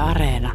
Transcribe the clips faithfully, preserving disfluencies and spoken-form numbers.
Areena.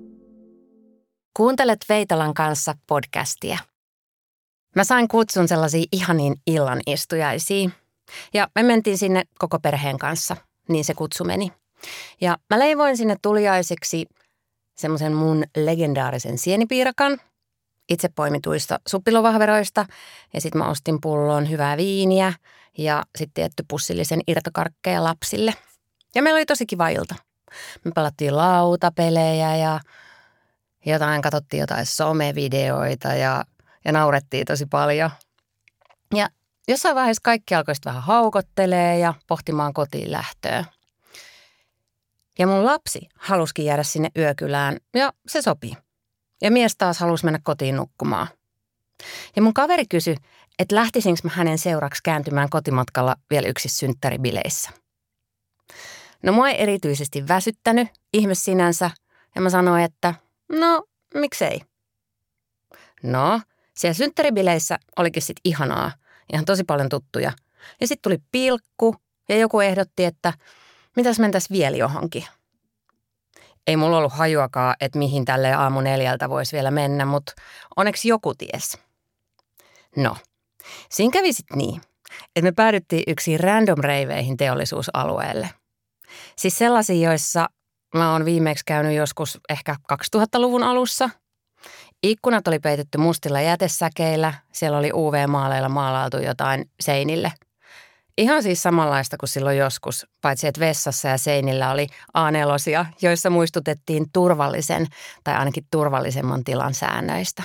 Kuuntelet Veitalan kanssa podcastia. Mä sain kutsun sellaisiin ihaniin illan istujaisiin. Ja me mentiin sinne koko perheen kanssa, niin se kutsu meni. Ja mä leivoin sinne tuliaiseksi semmoisen mun legendaarisen sienipiirakan, itse poimituista suppilovahveroista. Ja sitten mä ostin pullon hyvää viiniä ja sitten tietty pussillisen irtokarkkeja lapsille. Ja meillä oli tosi kiva ilta. Me pelattiin lautapelejä ja jotain, katsottiin jotain somevideoita ja, ja naurettiin tosi paljon. Ja jossain vaiheessa kaikki alkoi vähän haukottelee ja pohtimaan kotiin lähtöä. Ja mun lapsi halusikin jäädä sinne yökylään ja se sopii. Ja mies taas halusi mennä kotiin nukkumaan. Ja mun kaveri kysyi, että lähtisinkö mä hänen seuraksi kääntymään kotimatkalla vielä yksissä synttäribileissä. No mua ei erityisesti väsyttänyt, ihme sinänsä, ja mä sanoin, että no, miksei. No, siellä synttäribileissä olikin sit ihanaa, ihan tosi paljon tuttuja. Ja sitten tuli pilkku, ja joku ehdotti, että mitäs mentäis vielä johonkin. Ei mulla ollut hajuakaan, että mihin tälle aamu neljältä voisi vielä mennä, mutta onneksi joku ties. No, siinä kävi sitten niin, että me päädyttiin yksiin random reiveihin teollisuusalueelle. Siis sellaisia, joissa mä oon viimeksi käynyt joskus ehkä kaksituhattaluvun alussa. Ikkunat oli peitetty mustilla jätesäkeillä, siellä oli U V-maaleilla maalailtu jotain seinille. Ihan siis samanlaista kuin silloin joskus, paitsi että vessassa ja seinillä oli A neljä, joissa muistutettiin turvallisen tai ainakin turvallisemman tilan säännöistä.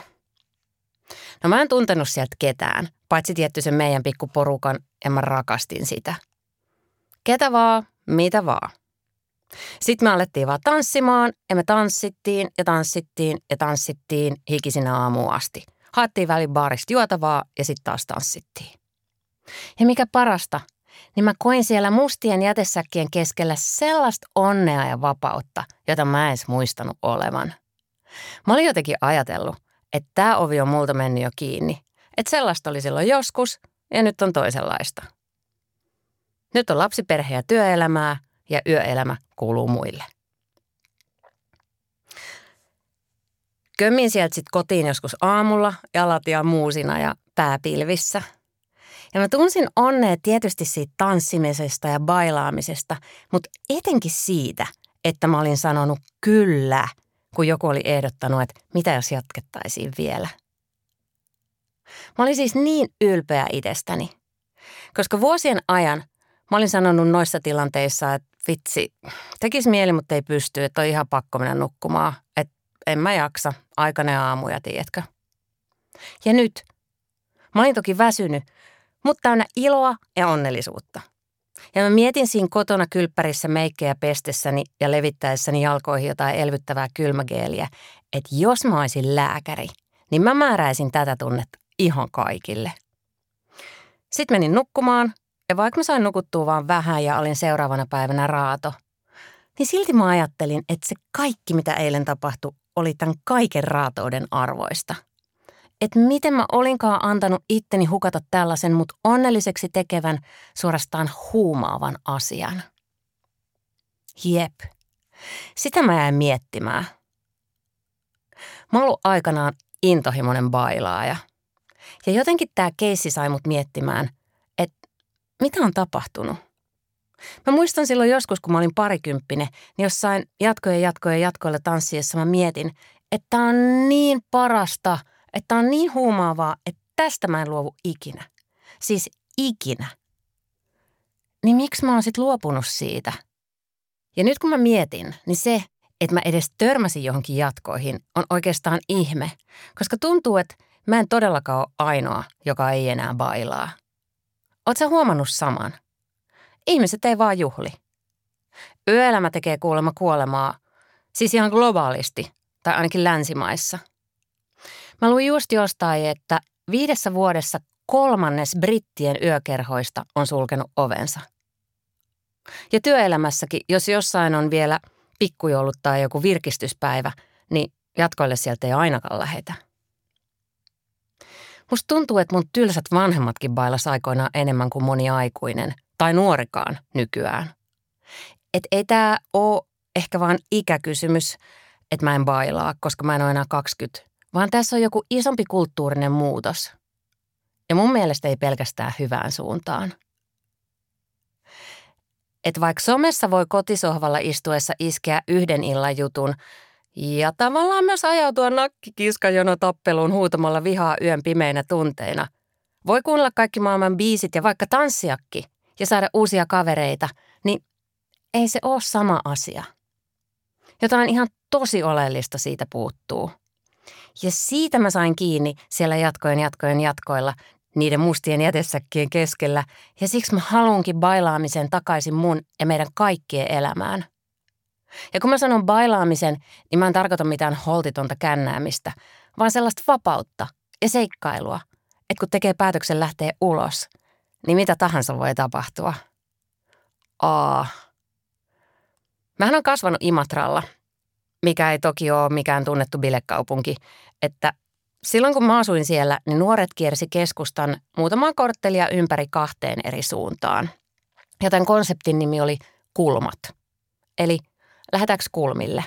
No mä en tuntenut sieltä ketään, paitsi tietty sen meidän pikkuporukan ja mä rakastin sitä. Ketä vaan, mitä vaan. Sitten me alettiin vaan tanssimaan ja me tanssittiin ja tanssittiin ja tanssittiin hikisinä aamuun asti. Haettiin välin baarista juotavaa ja sitten taas tanssittiin. Ja mikä parasta, niin mä koin siellä mustien jätesäkkien keskellä sellaista onnea ja vapautta, jota mä en edes muistanut olevan. Mä olin jotenkin ajatellut, että tää ovi on multa mennyt jo kiinni. Että sellaista oli silloin joskus ja nyt on toisenlaista. Nyt on lapsiperhe ja työelämää ja yöelämä kuuluu muille. Kömmin sieltä sitten kotiin joskus aamulla, jalat ja muusina ja pääpilvissä. Ja mä tunsin onnea tietysti siitä tanssimisesta ja bailaamisesta, mutta etenkin siitä, että mä olin sanonut kyllä, kun joku oli ehdottanut, että mitä jos jatkettaisiin vielä. Mä olin siis niin ylpeä itsestäni, koska vuosien ajan mä olin sanonut noissa tilanteissa, että vitsi, tekisi mieli, mutta ei pysty, että on ihan pakko mennä nukkumaan, että en mä jaksa, aikainen aamuja, tiedätkö. Ja nyt, mä olin toki väsynyt, mutta täynnä iloa ja onnellisuutta. Ja mä mietin siinä kotona kylppärissä meikkejä pestessäni ja levittäessäni jalkoihin jotain elvyttävää kylmägeeliä, että jos mä olisin lääkäri, niin mä määräisin tätä tunnetta ihan kaikille. Sitten menin nukkumaan, ja vaikka mä sain nukuttua vaan vähän ja olin seuraavana päivänä raato, niin silti mä ajattelin, että se kaikki, mitä eilen tapahtui, oli tämän kaiken raatouden arvoista. Että miten mä olinkaan antanut itteni hukata tällaisen mut onnelliseksi tekevän, suorastaan huumaavan asian. Jep. Sitä mä jäin miettimään. Mä oon ollut aikanaan intohimoinen bailaaja. Ja jotenkin tää keissi sai mut miettimään, että mitä on tapahtunut. Mä muistan silloin joskus, kun mä olin parikymppinen, niin jossain jatkojen jatkojen jatkoilla tanssiessa mä mietin, että tää on niin parasta, että tää on niin huumaavaa, että tästä mä en luovu ikinä. Siis ikinä. Niin miksi mä oon sit luopunut siitä? Ja nyt kun mä mietin, niin se, että mä edes törmäsin johonkin jatkoihin, on oikeastaan ihme. Koska tuntuu, että mä en todellakaan ole ainoa, joka ei enää bailaa. Oot sä huomannut saman? Ihmiset ei vaan juhli. Yöelämä tekee kuulemma kuolemaa, siis ihan globaalisti, tai ainakin länsimaissa. Mä luin just jostain, että viidessä vuodessa kolmannes brittien yökerhoista on sulkenut ovensa. Ja työelämässäkin, jos jossain on vielä pikkujoulut tai joku virkistyspäivä, niin jatkoille sieltä ei ainakaan lähetä. Musta tuntuu, että mun tylsät vanhemmatkin bailas aikoinaan enemmän kuin moni aikuinen, tai nuorikaan nykyään. Et ei tää oo ehkä vaan ikäkysymys, että mä en bailaa, koska mä en ole enää kaksikymmentä, vaan tässä on joku isompi kulttuurinen muutos. Ja mun mielestä ei pelkästään hyvään suuntaan. Että vaikka somessa voi kotisohvalla istuessa iskeä yhden illan jutun ja tavallaan myös ajautua nakkikiskajonotappeluun huutamalla vihaa yön pimeinä tunteina, voi kuunnella kaikki maailman biisit ja vaikka tanssiakki ja saada uusia kavereita, niin ei se ole sama asia. Jotain ihan tosi oleellista siitä puuttuu. Ja siitä mä sain kiinni siellä jatkojen jatkojen jatkoilla niiden mustien jätesäkkien keskellä ja siksi mä haluunkin bailaamisen takaisin mun ja meidän kaikkien elämään. Ja kun mä sanon bailaamisen, niin mä en tarkoita mitään holtitonta kännäämistä, vaan sellaista vapautta ja seikkailua, että kun tekee päätöksen lähteä ulos, niin mitä tahansa voi tapahtua. Aa. Mähän on kasvanut Imatralla, mikä ei toki ole mikään tunnettu bilekaupunki, että silloin kun mä asuin siellä, niin nuoret kiersi keskustan muutamaa korttelia ympäri kahteen eri suuntaan. Ja tämän konseptin nimi oli kulmat, eli lähdetäänkö kulmille.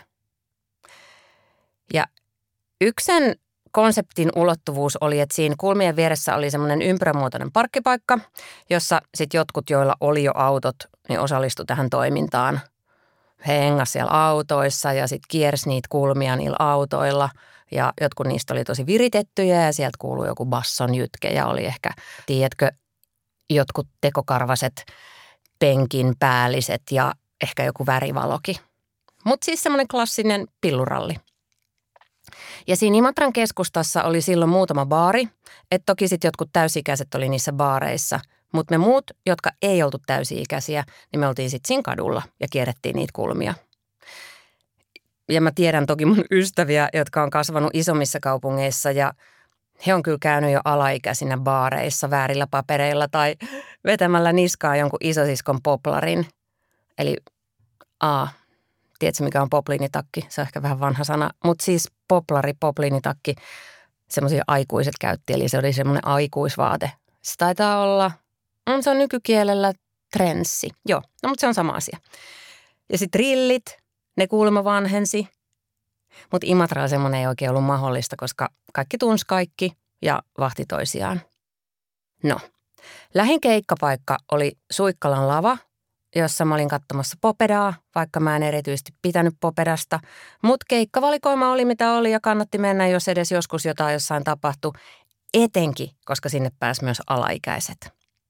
Ja yksi sen konseptin ulottuvuus oli, että siinä kulmien vieressä oli semmoinen ympyrämuotoinen parkkipaikka, jossa sitten jotkut, joilla oli jo autot, niin osallistui tähän toimintaan. He hengas siellä autoissa ja sitten kiersi niitä kulmia niillä autoilla ja jotkut niistä oli tosi viritettyjä ja sieltä kuului joku basson jytke ja oli ehkä, tiedätkö, jotkut tekokarvaset penkin päälliset ja ehkä joku värivaloki. Mutta siis semmoinen klassinen pilluralli. Ja siinä Imatran keskustassa oli silloin muutama baari, että toki sitten jotkut täysi-ikäiset oli niissä baareissa, mutta me muut, jotka ei oltu täysi-ikäisiä, niin me oltiin sitten siinä kadulla ja kierrettiin niitä kulmia. Ja mä tiedän toki mun ystäviä, jotka on kasvanut isommissa kaupungeissa ja he on kyllä käynyt jo alaikäisinä baareissa väärillä papereilla tai vetämällä niskaa jonkun isosiskon poplarin. Eli a, tiedätkö mikä on popliinitakki? Se on ehkä vähän vanha sana, mutta siis poplari, popliinitakki, semmoisia aikuiset käytti, eli se oli semmoinen aikuisvaate. Se taitaa olla, se on nykykielellä trenssi. Joo, no mutta se on sama asia. Ja sitten rillit, ne kuulemma vanhensi, mutta Imatralla semmoinen ei oikein ollut mahdollista, koska kaikki tunsi kaikki ja vahti toisiaan. No, lähin keikkapaikka oli Suikkalan lava, jossa mä olin katsomassa Popedaa, vaikka mä en erityisesti pitänyt Popedasta. Mutta keikkavalikoima oli mitä oli ja kannatti mennä, jos edes joskus jotain jossain tapahtui, etenkin, koska sinne pääsi myös alaikäiset.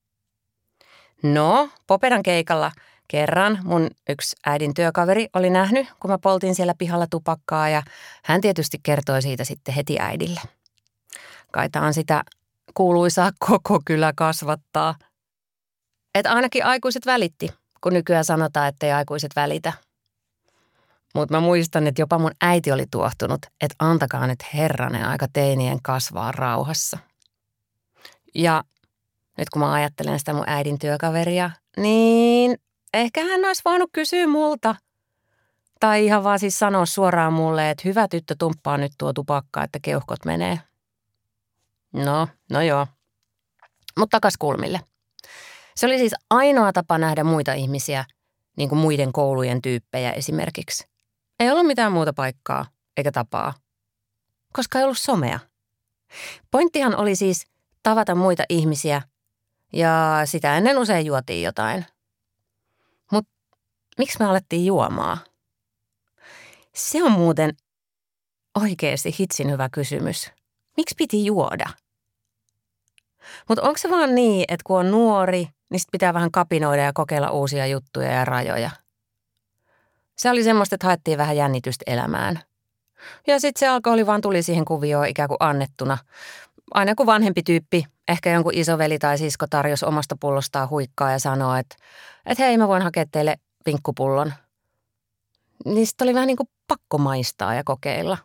No, Popedan keikalla kerran mun yksi äidin työkaveri oli nähnyt, kun mä poltin siellä pihalla tupakkaa ja hän tietysti kertoi siitä sitten heti äidille. Kaitaan sitä kuuluisaa koko kylä kasvattaa. Että ainakin aikuiset välitti, kun nykyään sanotaan, ettei aikuiset välitä. Mutta mä muistan, että jopa mun äiti oli tuohtunut, että antakaa nyt herranen aika teinien kasvaa rauhassa. Ja nyt kun mä ajattelen sitä mun äidin työkaveria, niin ehkä hän olisi voinut kysyä multa. Tai ihan vaan siis sanoa suoraan mulle, että hyvä tyttö, tumppaa nyt tuo tupakka, että keuhkot menee. No, no joo. Mutta takas kulmille. Se oli siis ainoa tapa nähdä muita ihmisiä, niin kuin muiden koulujen tyyppejä esimerkiksi. Ei ollut mitään muuta paikkaa eikä tapaa, koska ei ollut somea. Pointtihan oli siis tavata muita ihmisiä ja sitä ennen usein juotiin jotain. Mutta miksi me alettiin juomaan? Se on muuten oikeasti hitsin hyvä kysymys. Miksi piti juoda? Mutta onko se vaan niin, että kun on nuori, niin sit pitää vähän kapinoida ja kokeilla uusia juttuja ja rajoja? Se oli semmoista, että haettiin vähän jännitystä elämään. Ja sitten se alkoholi vaan tuli siihen kuvioon ikään kuin annettuna. Aina kun vanhempi tyyppi, ehkä jonkun isoveli tai sisko tarjosi omasta pullostaan huikkaa ja sanoi, että, että hei mä voin hakea teille vinkkupullon. Niin sitten oli vähän niin kuin pakko maistaa ja kokeilla.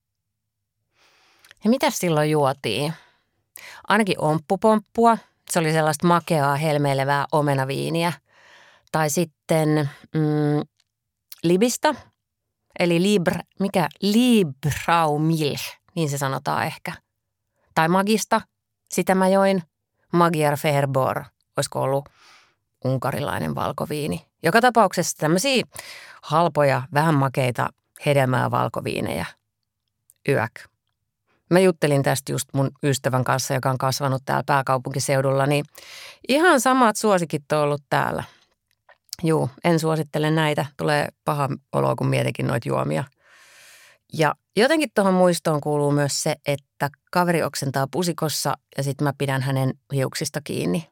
Ja mitäs silloin juotiin? Ainakin omppupomppua. Se oli sellaista makeaa, helmeilevää omenaviiniä. Tai sitten mm, libistä, eli libr, mikä? Libraumilch, niin se sanotaan ehkä. Tai magista, sitä mä join. Magyar Ferbor, olisiko ollut unkarilainen valkoviini. Joka tapauksessa tämmöisiä halpoja, vähän makeita hedelmää valkoviinejä. Yök. Mä juttelin tästä just mun ystävän kanssa, joka on kasvanut täällä pääkaupunkiseudulla, niin ihan samat suosikit on ollut täällä. Juu, en suosittele näitä. Tulee paha olo, kun mietinkin noita juomia. Ja jotenkin tuohon muistoon kuuluu myös se, että kaveri oksentaa pusikossa ja sitten mä pidän hänen hiuksista kiinni.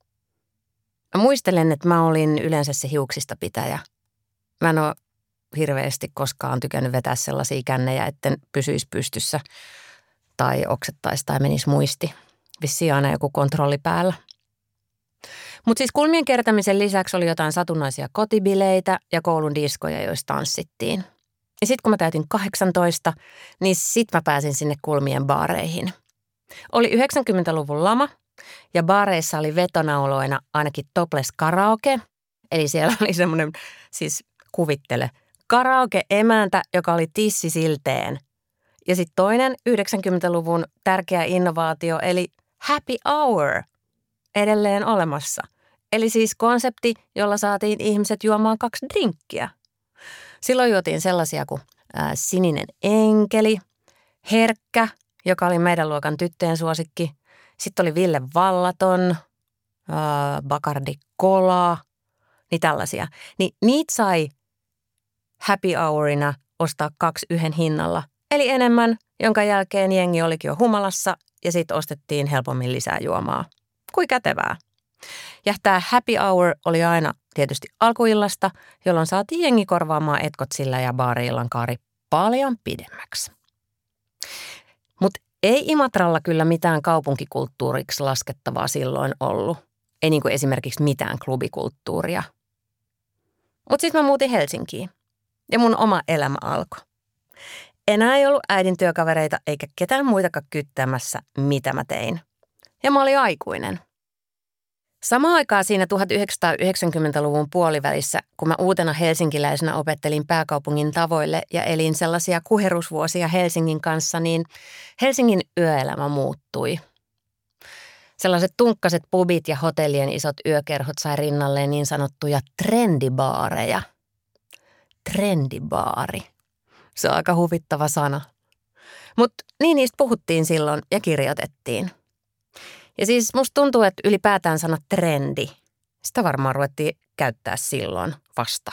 Mä muistelen, että mä olin yleensä se hiuksista pitäjä. Mä en ole hirveästi koskaan tykännyt vetää sellaisia kännejä, etten pysyisi pystyssä tai oksettaisi tai menisi muisti. Vissiin aina joku kontrolli päällä. Mutta siis kulmien kertämisen lisäksi oli jotain satunnaisia kotibileitä ja koulun diskoja, joissa tanssittiin. Ja sitten kun mä täytin kahdeksantoista, niin sitten mä pääsin sinne kulmien baareihin. Oli yhdeksänkymmentäluvun lama ja baareissa oli vetonauloina ainakin topless karaoke. Eli siellä oli semmoinen, siis kuvittele, karaoke-emäntä, joka oli tissisilteen. Ja sitten toinen yhdeksänkymmentäluvun tärkeä innovaatio, eli happy hour, edelleen olemassa. Eli siis konsepti, jolla saatiin ihmiset juomaan kaksi drinkkiä. Silloin juotiin sellaisia kuin ää, Sininen enkeli, Herkkä, joka oli meidän luokan tyttöjen suosikki. Sitten oli Ville Vallaton, ää, Bacardi Cola, niin tällaisia. Niin niitä sai happy hourina ostaa kaksi yhden hinnalla. Eli enemmän, jonka jälkeen jengi olikin jo humalassa ja sitten ostettiin helpommin lisää juomaa. Kui kätevää. Ja tämä happy hour oli aina tietysti alkuillasta, jolloin saatiin jengi korvaamaan etkot sillä ja baari-illan kaari paljon pidemmäksi. Mutta ei Imatralla kyllä mitään kaupunkikulttuuriksi laskettavaa silloin ollut. Ei niin kuin esimerkiksi mitään klubikulttuuria. Mutta sitten mä muutin Helsinkiin ja mun oma elämä alkoi. Enää ei ollut äidin työkavereita eikä ketään muitakaan kyttämässä, mitä mä tein. Ja mä olin aikuinen. Samaan aikaan siinä tuhatyhdeksänsataayhdeksänkymmentäluvun puolivälissä, kun mä uutena helsinkiläisenä opettelin pääkaupungin tavoille ja elin sellaisia kuherusvuosia Helsingin kanssa, niin Helsingin yöelämä muuttui. Sellaiset tunkkaset pubit ja hotellien isot yökerhot sai rinnalleen niin sanottuja trendibaareja. Trendibaari. Se on aika huvittava sana. Mutta niin niistä puhuttiin silloin ja kirjoitettiin. Ja siis musta tuntuu, että ylipäätään sana trendi, sitä varmaan ruvettiin käyttää silloin vasta.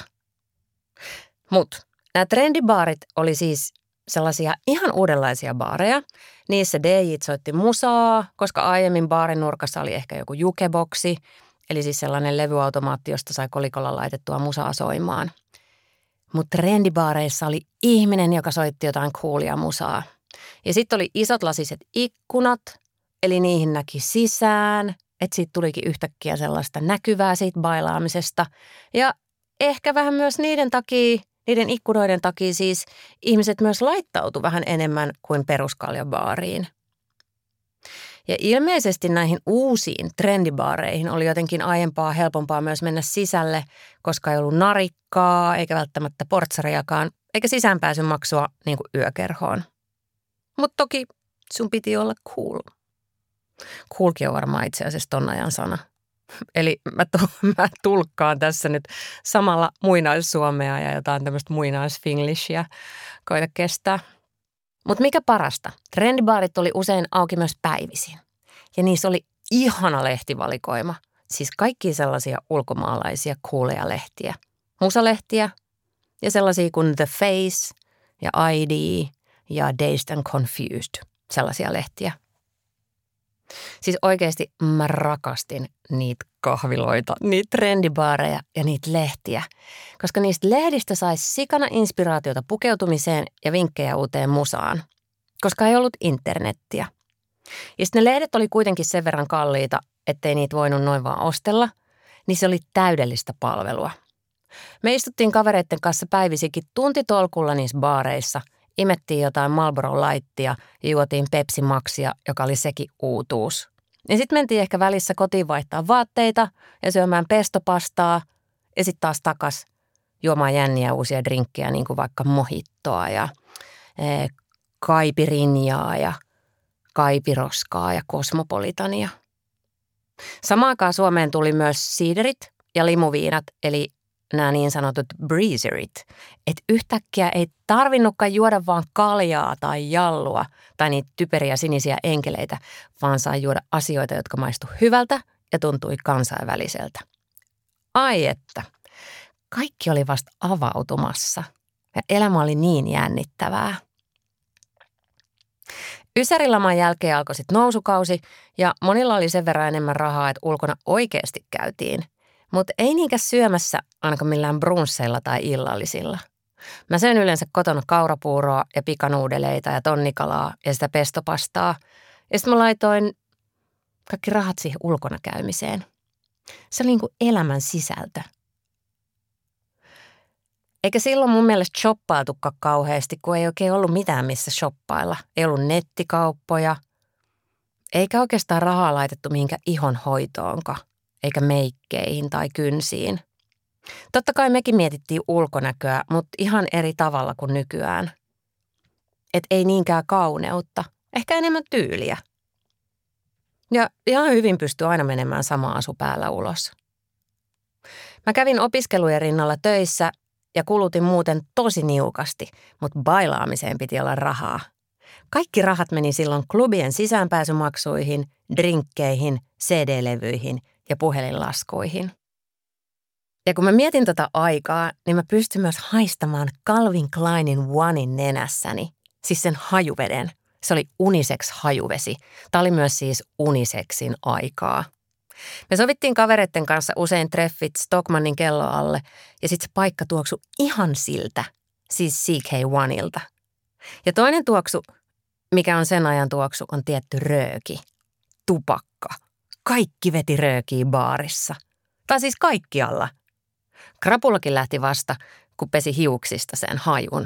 Mutta nämä trendibaarit oli siis sellaisia ihan uudenlaisia baareja. Niissä D J:t soitti musaa, koska aiemmin baarin nurkassa oli ehkä joku jukeboksi, eli siis sellainen levyautomaatti, josta sai kolikolla laitettua musaa soimaan. Mutta trendibaareissa oli ihminen, joka soitti jotain coolia musaa. Ja sitten oli isot lasiset ikkunat, eli niihin näki sisään, että siitä tulikin yhtäkkiä sellaista näkyvää siitä bailaamisesta. Ja ehkä vähän myös niiden takia, niiden ikkunoiden takia siis ihmiset myös laittautu vähän enemmän kuin peruskaljabaariin. Ja ilmeisesti näihin uusiin trendibaareihin oli jotenkin aiempaa helpompaa myös mennä sisälle, koska ei ollut narikkaa eikä välttämättä portsariakaan, eikä sisäänpääsymaksua niin kuin yökerhoon. Mutta toki sun piti olla cool. Coolkin on varmaan itse asiassa ton ajan sana. Eli mä, to, mä tulkkaan tässä nyt samalla muinaissuomea ja jotain tämmöistä muinaisfinglishia koita kestää. Mutta mikä parasta, trendibaarit oli usein auki myös päivisin. Ja niissä oli ihana lehtivalikoima. Siis kaikki sellaisia ulkomaalaisia cooleja lehtiä. Musalehtiä ja sellaisia kuin The Face ja I D ja Dazed and Confused. Sellaisia lehtiä. Siis oikeasti mä rakastin niitä kahviloita, niitä trendibaareja ja niitä lehtiä, koska niistä lehdistä saisi sikana inspiraatiota pukeutumiseen ja vinkkejä uuteen musaan, koska ei ollut internettiä. Ja sitten ne lehdet oli kuitenkin sen verran kalliita, ettei niitä voinut noin vaan ostella, niin se oli täydellistä palvelua. Me istuttiin kavereitten kanssa päivisikin tuntitolkulla niissä baareissa, imettiin jotain Marlboro Lightia ja juotiin Pepsi Maxia, joka oli sekin uutuus. Ja sitten mentiin ehkä välissä kotiin vaihtaa vaatteita ja syömään pestopastaa ja sitten taas takas juomaan jänniä uusia drinkkejä, niin kuin vaikka mojittoa ja e, kaipirinjaa ja kaipiroskaa ja kosmopolitania. Samaan aikaan Suomeen tuli myös siiderit ja limuviinat, eli nämä niin sanotut breezerit, että yhtäkkiä ei tarvinnutkaan juoda vaan kaljaa tai jallua tai niitä typeriä sinisiä enkeleitä, vaan sai juoda asioita, jotka maistu hyvältä ja tuntui kansainväliseltä. Ai että, kaikki oli vasta avautumassa ja elämä oli niin jännittävää. Ysärilaman jälkeen alkoi sitten nousukausi ja monilla oli sen verran enemmän rahaa, että ulkona oikeasti käytiin. Mutta ei niinkään syömässä ainakaan millään brunsseilla tai illallisilla. Mä söin yleensä kotona kaurapuuroa ja pikanuudeleita ja tonnikalaa ja sitä pestopastaa. Ja sitten mä laitoin kaikki rahat siihen ulkona käymiseen. Se oli niin kuin elämän sisältö. Eikä silloin mun mielestä shoppailtukaan kauheasti, kun ei oikein ollut mitään missä shoppailla. Ei ollut nettikauppoja, eikä oikeastaan rahaa laitettu mihinkään ihonhoitoonkaan, eikä meikkeihin tai kynsiin. Totta kai mekin mietittiin ulkonäköä, mutta ihan eri tavalla kuin nykyään. Et ei niinkään kauneutta, ehkä enemmän tyyliä. Ja ihan hyvin pystyy aina menemään sama asu päällä ulos. Mä kävin opiskelujen rinnalla töissä ja kulutin muuten tosi niukasti, mutta bailaamiseen piti olla rahaa. Kaikki rahat meni silloin klubien sisäänpääsymaksuihin, drinkkeihin, C D-levyihin ja puhelinlaskuihin. Ja kun mä mietin tota aikaa, niin mä pystyn myös haistamaan Calvin Kleinin Onein nenässäni, siis sen hajuveden. Se oli unisex-hajuvesi. Tämä oli myös siis unisexin aikaa. Me sovittiin kavereiden kanssa usein treffit Stockmannin kello alle ja sitten se paikka tuoksui ihan siltä, siis C K Oneilta. Ja toinen tuoksu, mikä on sen ajan tuoksu, on tietty rööki, tupakka. Kaikki veti röökiä baarissa. Tai siis kaikkialla. Krapulakin lähti vasta, kun pesi hiuksista sen hajun.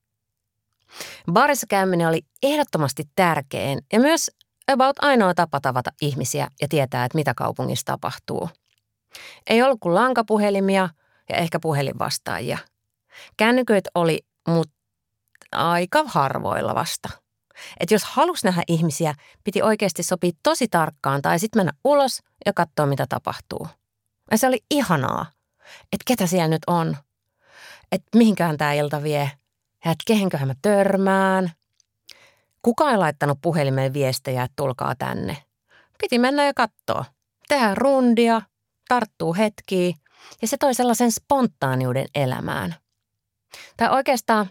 Baarissa käyminen oli ehdottomasti tärkein ja myös about ainoa tapa tavata ihmisiä ja tietää, että mitä kaupungissa tapahtuu. Ei ollut kuin lankapuhelimia ja ehkä puhelinvastaajia. Kännyköitä oli, mutta aika harvoilla vasta. Että jos halusi nähdä ihmisiä, piti oikeasti sopia tosi tarkkaan tai sitten mennä ulos ja katsoa, mitä tapahtuu. Ja se oli ihanaa, että ketä siellä nyt on, että mihinkään tämä ilta vie ja että kehenköhän mä törmään. Kukaan ei laittanut puhelimeen viestejä, että tulkaa tänne. Piti mennä ja katsoa. Tehdä rundia, tarttuu hetkiä ja se toi sellaisen spontaaniuden elämään. Tai oikeastaan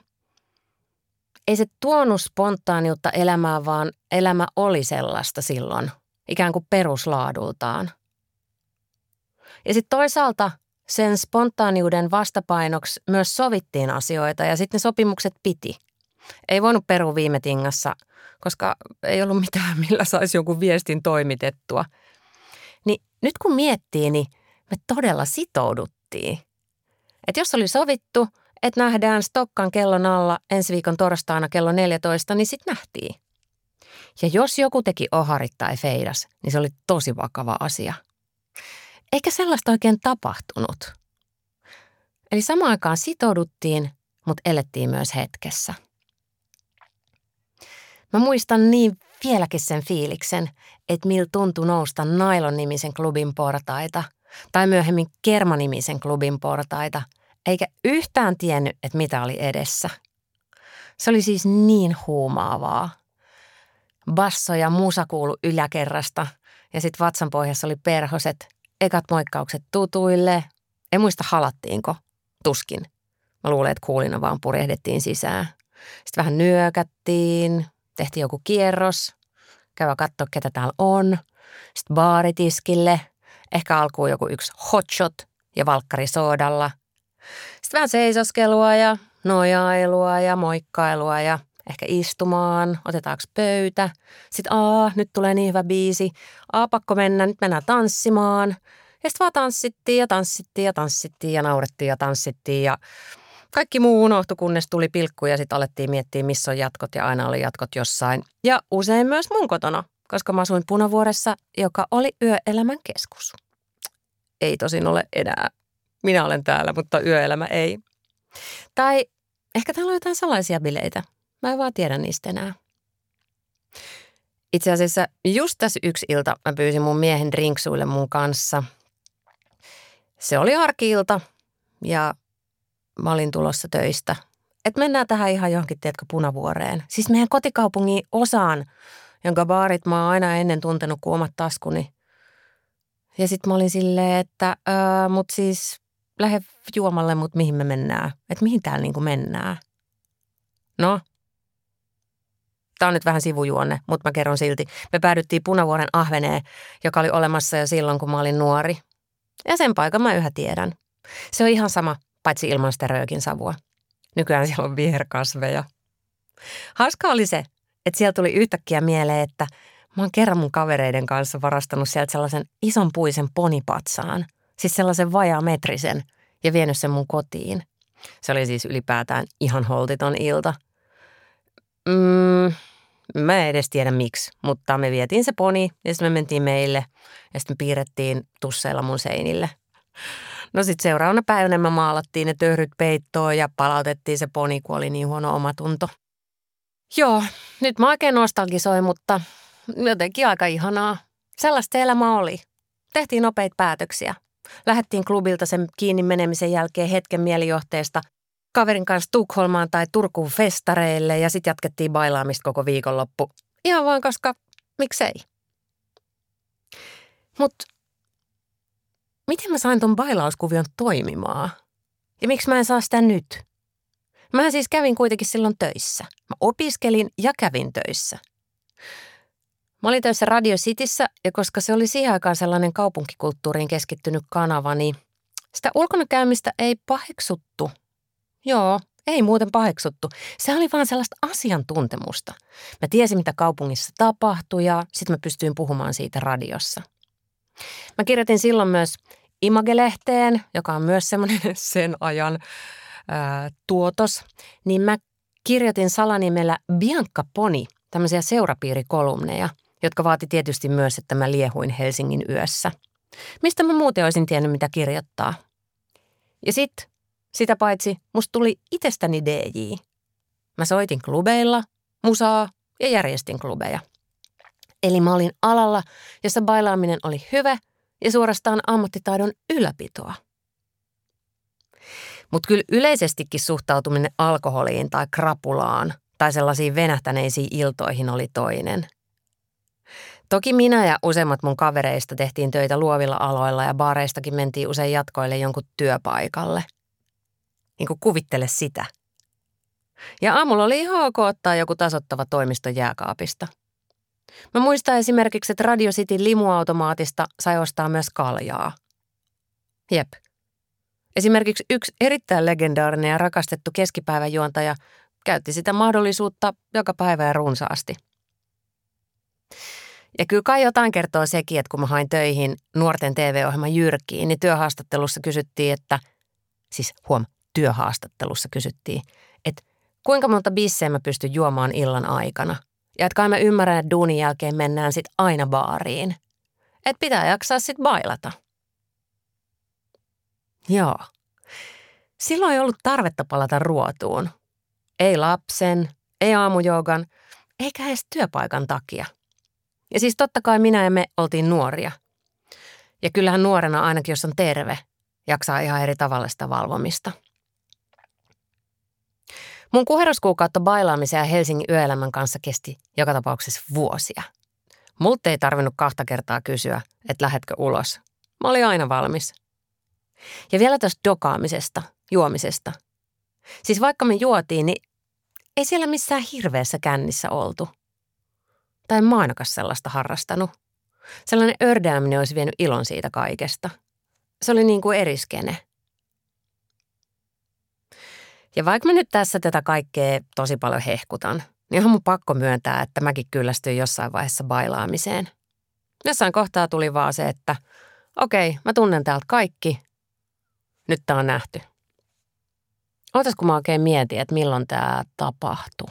ei se tuonut spontaaniutta elämään, vaan elämä oli sellaista silloin, ikään kuin peruslaadultaan. Ja sitten toisaalta sen spontaaniuden vastapainoksi myös sovittiin asioita ja sitten ne sopimukset piti. Ei voinut perua viime tingassa, koska ei ollut mitään, millä saisi jonkun viestin toimitettua. Niin nyt kun miettii, niin me todella sitouduttiin. Että jos oli sovittu, että nähdään Stokkan kellon alla ensi viikon torstaina kello neljätoista, niin sitten nähtiin. Ja jos joku teki oharit tai feidas, niin se oli tosi vakava asia. Eikä sellaista oikein tapahtunut. Eli samaan aikaan sitouduttiin, mutta elettiin myös hetkessä. Mä muistan niin vieläkin sen fiiliksen, että miltä tuntui nousta Nailon-nimisen klubin portaita tai myöhemmin Kerma-nimisen klubin portaita, eikä yhtään tiennyt, että mitä oli edessä. Se oli siis niin huumaavaa. Basso ja musa kuului yläkerrasta ja sitten vatsan pohjassa oli perhoset, ekat moikkaukset tutuille. En muista halattiinko, tuskin. Mä luulen, että kuulina vaan purehdettiin sisään. Sitten vähän nyökättiin, tehtiin joku kierros, käydä katsoa, ketä täällä on. Sitten baaritiskille, ehkä alkuun joku yksi hotshot ja valkkari soodalla. Sitten vähän seisoskelua ja nojailua ja moikkailua ja ehkä istumaan, otetaanko pöytä. Sitten aa, nyt tulee niin hyvä biisi, aa, pakko mennä, nyt mennään tanssimaan. Ja sitten vaan tanssittiin ja tanssittiin ja tanssittiin ja naurettiin ja tanssittiin ja kaikki muu unohtui, kunnes tuli pilkku ja sitten alettiin miettiä, missä on jatkot ja aina oli jatkot jossain. Ja usein myös mun kotona, koska mä asuin Punavuoressa, joka oli yöelämän keskus. Ei tosin ole enää. Minä olen täällä, mutta yöelämä ei. Tai ehkä täällä on jotain salaisia bileitä. Mä en vaan tiedä niistä enää. Itse asiassa just tässä yksi ilta mä pyysin mun miehen drinksuille mun kanssa. Se oli arki-ilta. ja mä olin tulossa töistä. Että mennään tähän ihan johonkin, tiedätkö, Punavuoreen. Siis meidän kotikaupungin osaan, jonka baarit mä oon aina ennen tuntenut kuin omat taskuni. Ja sit mä olin silleen, että ää, mut siis lähde juomalle, mut mihin me mennään? Että mihin täällä niinku mennään? No, tää on nyt vähän sivujuonne, mutta mä kerron silti. Me päädyttiin Punavuoren ahveneen, joka oli olemassa jo silloin, kun mä olin nuori. Ja sen paikan mä yhä tiedän. Se on ihan sama, paitsi ilman sitä röökin savua. Nykyään siellä on viherkasveja. Hauska oli se, että siellä tuli yhtäkkiä mieleen, että mä oon kerran mun kavereiden kanssa varastanut sieltä sellaisen ison puisen ponipatsaan. Siis sellaisen vajaametrisen ja vienyt sen mun kotiin. Se oli siis ylipäätään ihan holtiton ilta. Mm, mä en edes tiedä miksi, mutta me vietiin se poni ja sitten me mentiin meille ja sitten me piirrettiin tusseilla mun seinille. No sitten seuraavana päivänä me maalattiin ne töyryt peittoon ja palautettiin se poni, kun oli niin huono omatunto. Joo, nyt mä oikein nostalgisoin, mutta jotenkin aika ihanaa. Sellaista elämä oli. Tehtiin nopeita päätöksiä. Lähdettiin klubilta sen kiinni menemisen jälkeen hetken mielijohteesta kaverin kanssa Tukholmaan tai Turkuun festareille ja sitten jatkettiin bailaamista koko viikonloppu. Ihan vaan koska miksei. Mutta miten mä sain ton bailauskuvion toimimaan? Ja miksi mä en saa sitä nyt? Mä siis kävin kuitenkin silloin töissä. Mä opiskelin ja kävin töissä. Mä olin töissä Radio Cityssä ja koska se oli siihen aikaan sellainen kaupunkikulttuuriin keskittynyt kanava, niin sitä ulkona käymistä ei paheksuttu. Joo, ei muuten paheksuttu. Se oli vaan sellaista asiantuntemusta. Mä tiesin, mitä kaupungissa tapahtui ja sitten mä pystyin puhumaan siitä radiossa. Mä kirjoitin silloin myös Image-lehteen, joka on myös semmoinen sen ajan ää, tuotos, niin mä kirjoitin salanimellä Bianca Poni, tämmöisiä seurapiirikolumneja, jotka vaati tietysti myös, että mä liehuin Helsingin yössä. Mistä mä muuten olisin tiennyt, mitä kirjoittaa. Ja sit, sitä paitsi, musta tuli itsestäni D J. Mä soitin klubeilla, musaa ja järjestin klubeja. Eli mä olin alalla, jossa bailaaminen oli hyvä ja suorastaan ammattitaidon ylläpitoa. Mutta kyllä yleisestikin suhtautuminen alkoholiin tai krapulaan tai sellaisiin venähtäneisiin iltoihin oli toinen. Toki minä ja useimmat mun kavereista tehtiin töitä luovilla aloilla ja baareistakin mentiin usein jatkoille jonkun työpaikalle. Niin kuin kuvittele sitä. Ja aamulla oli ihan ok ottaa joku tasoittava toimisto jääkaapista. Mä muistan esimerkiksi, että Radio Cityn limuautomaatista sai ostaa myös kaljaa. Jep. Esimerkiksi yksi erittäin legendaarinen ja rakastettu keskipäiväjuontaja käytti sitä mahdollisuutta joka päivä ja runsaasti. Ja kyllä kai jotain kertoo sekin, että kun mä hain töihin nuorten T V-ohjelman Jyrkiin, niin työhaastattelussa kysyttiin, että, siis huom, työhaastattelussa kysyttiin, että kuinka monta bisseä mä pystyn juomaan illan aikana. Ja että kai mä ymmärrän, että duunin jälkeen mennään sit aina baariin. Että pitää jaksaa sit bailata. Joo. Silloin ei ollut tarvetta palata ruotuun. Ei lapsen, ei aamujoogan, eikä edes työpaikan takia. Ja siis totta kai minä ja me oltiin nuoria. Ja kyllähän nuorena ainakin, jos on terve, jaksaa ihan eri tavalla sitä valvomista. Mun kuherruskuukautta bailaamisen ja Helsingin yöelämän kanssa kesti joka tapauksessa vuosia. Multa ei tarvinnut kahta kertaa kysyä, että lähetkö ulos. Mä olin aina valmis. Ja vielä tuosta dokaamisesta, juomisesta. Siis vaikka me juotiin, niin ei siellä missään hirveässä kännissä oltu. Tai en mä ainakaan sellaista harrastanut. Sellainen ördääminen olisi vienyt ilon siitä kaikesta. Se oli niin kuin eri skene. Ja vaikka mä nyt tässä tätä kaikkea tosi paljon hehkutan, niin on mun pakko myöntää, että mäkin kyllästyin jossain vaiheessa bailaamiseen. Jossain kohtaa tuli vaan se, että okei, mä tunnen täältä kaikki. Nyt tää on nähty. Ootas, kun mä oikein mietin, että milloin tää tapahtui.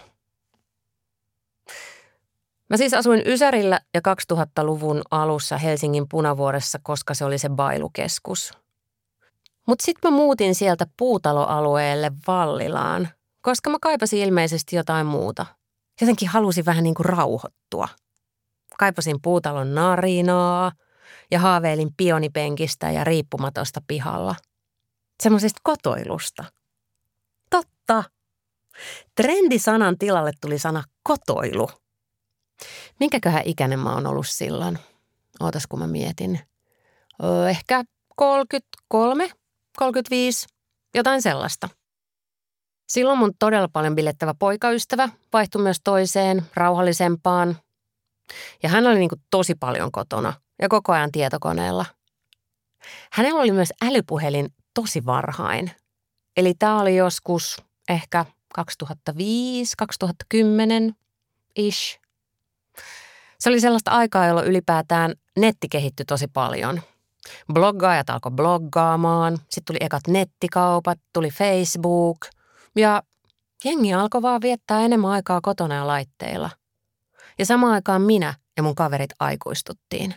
Mä siis asuin Ysärillä ja kaksituhattaluvun alussa Helsingin Punavuoressa, koska se oli se bailukeskus. Mutta sitten mä muutin sieltä puutaloalueelle Vallilaan, koska mä kaipasin ilmeisesti jotain muuta. Jotenkin halusin vähän niin kuin rauhoittua. Kaipasin puutalon narinaa ja haaveilin pionipenkistä ja riippumatosta pihalla. semmoisesta kotoilusta. Totta. Trendisanan tilalle tuli sana kotoilu. Minkäköhän ikäinen mä oon ollut silloin? Ootas kun mä mietin. Öö, ehkä kolmekymmentäkolme, kolmekymmentäviisi, jotain sellaista. Silloin mun todella paljon bilettävä poikaystävä vaihtui myös toiseen, rauhallisempaan. Ja hän oli niin kuin tosi paljon kotona ja koko ajan tietokoneella. Hänellä oli myös älypuhelin tosi varhain. Eli tää oli joskus ehkä kaksituhattaviisi, kaksituhattakymmenen ish. Se oli sellaista aikaa, jolloin ylipäätään netti kehittyi tosi paljon. Bloggaajat alkoi bloggaamaan, sitten tuli ekat nettikaupat, tuli Facebook ja jengi alkoi vaan viettää enemmän aikaa kotona ja laitteilla. Ja samaan aikaan minä ja mun kaverit aikuistuttiin.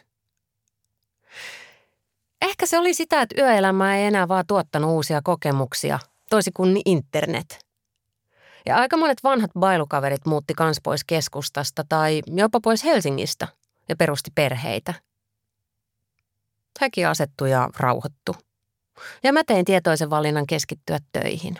Ehkä se oli sitä, että yöelämä ei enää vaan tuottanut uusia kokemuksia, toisin kuin internet. Ja aika monet vanhat bailukaverit muutti kans pois keskustasta tai jopa pois Helsingistä ja perusti perheitä. Hekin asettui ja rauhoittu. Ja mä tein tietoisen valinnan keskittyä töihin.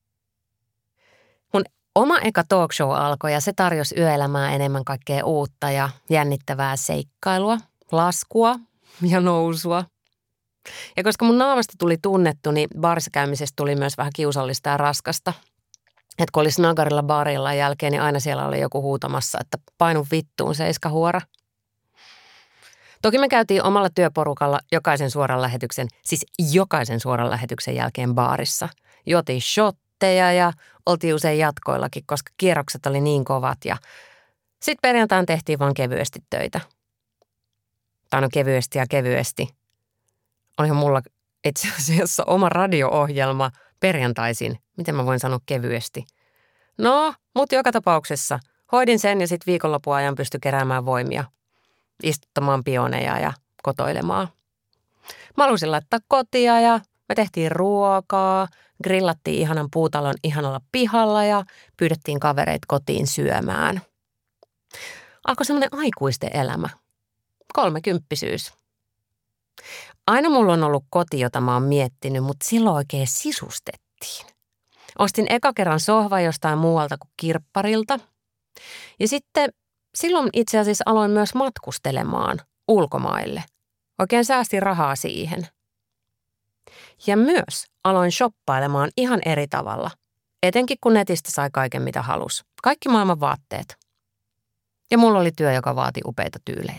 Mun oma eka talk show alkoi ja se tarjosi yöelämää enemmän kaikkea uutta ja jännittävää seikkailua, laskua ja nousua. Ja koska mun naamasta tuli tunnettu, niin baarissa käymisestä tuli myös vähän kiusallista ja raskasta. Että kun oli snagarilla baarilla jälkeen, niin aina siellä oli joku huutamassa, että painu vittuun seiskahuora. Toki me käytiin omalla työporukalla jokaisen suoran lähetyksen, siis jokaisen suoran lähetyksen jälkeen baarissa. Jotiin shotteja ja oltiin usein jatkoillakin, koska kierrokset oli niin kovat ja sitten perjantain tehtiin vaan kevyesti töitä. Tai no kevyesti ja kevyesti. Olihan mulla itse asiassa oma radio-ohjelma perjantaisin. Miten mä voin sanoa kevyesti? No, mutta joka tapauksessa hoidin sen ja sitten viikonlopun ajan pystyi keräämään voimia, istuttamaan pioneja ja kotoilemaan. Mä halusin laittaa kotia ja me tehtiin ruokaa, grillattiin ihanan puutalon ihanalla pihalla ja pyydettiin kavereita kotiin syömään. Alkoi semmoinen aikuisten elämä. Kolmekymppisyys. Aina mulla on ollut koti, jota mä oon miettinyt, mutta silloin oikein sisustettiin. Ostin eka kerran sohva jostain muualta kuin kirpparilta. Ja sitten silloin itse asiassa aloin myös matkustelemaan ulkomaille. Oikein säästin rahaa siihen. Ja myös aloin shoppailemaan ihan eri tavalla. Etenkin kun netistä sai kaiken mitä halusi. Kaikki maailman vaatteet. Ja mulla oli työ, joka vaati upeita tyylejä.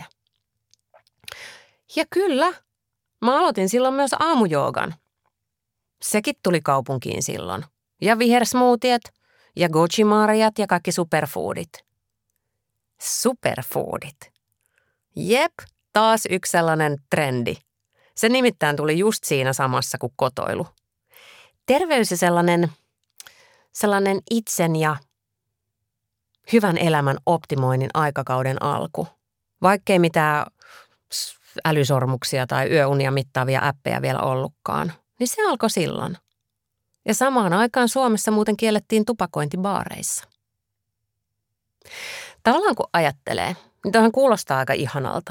Ja kyllä, mä aloitin silloin myös aamujoogan. Sekin tuli kaupunkiin silloin. Ja vihersmoothiet, ja goji-marjat ja kaikki superfoodit. Superfoodit. Jep, taas yksi sellainen trendi. Se nimittäin tuli just siinä samassa kuin kotoilu. Terveys ja sellainen, sellainen itsen ja hyvän elämän optimoinnin aikakauden alku. Vaikkei mitään älysormuksia tai yöunia mittaavia appeja vielä ollutkaan, niin se alkoi silloin. Ja samaan aikaan Suomessa muuten kiellettiin tupakointi baareissa. Tavallaan kun ajattelee, niin toihan kuulostaa aika ihanalta.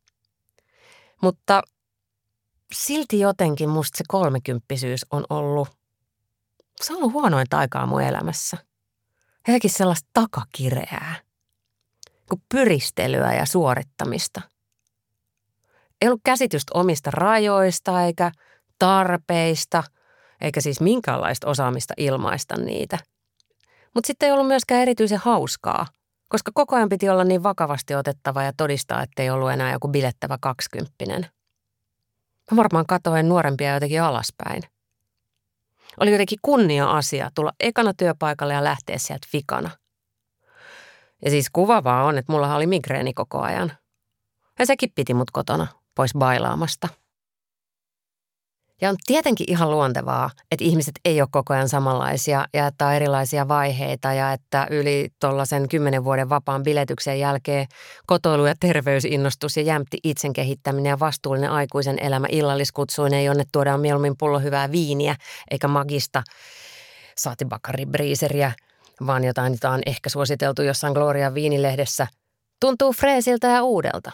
Mutta silti jotenkin musta se kolmekymppisyys on ollut, se on ollut huonointa aikaa mun elämässä. Jotenkin sellaista takakireää, kuin pyristelyä ja suorittamista. Ei ollut käsitystä omista rajoista eikä tarpeista, eikä siis minkäänlaista osaamista ilmaista niitä. Mutta sitten ei ollut myöskään erityisen hauskaa, koska koko ajan piti olla niin vakavasti otettava ja todistaa, ettei ollut enää joku bilettävä kaksikymppinen. Mä varmaan katoin nuorempia jotenkin alaspäin. Oli jotenkin kunnia-asia tulla ekana työpaikalle ja lähteä sieltä vikana. Ja siis kuvaavaa on, että mulla oli migreeni koko ajan. Ja sekin piti mut kotona pois bailaamasta. Ja on tietenkin ihan luontevaa, että ihmiset ei ole koko ajan samanlaisia ja että on erilaisia vaiheita ja että yli tuollaisen kymmenen vuoden vapaan biletyksen jälkeen kotoilu ja terveysinnostus ja jämpti itsen kehittäminen ja vastuullinen aikuisen elämä illalliskutsuinen, jonne tuodaan mieluummin pullo hyvää viiniä eikä magista saatibakaribriiseriä, vaan jotain, jota on ehkä suositeltu jossain Gloria viinilehdessä, tuntuu freesiltä ja uudelta,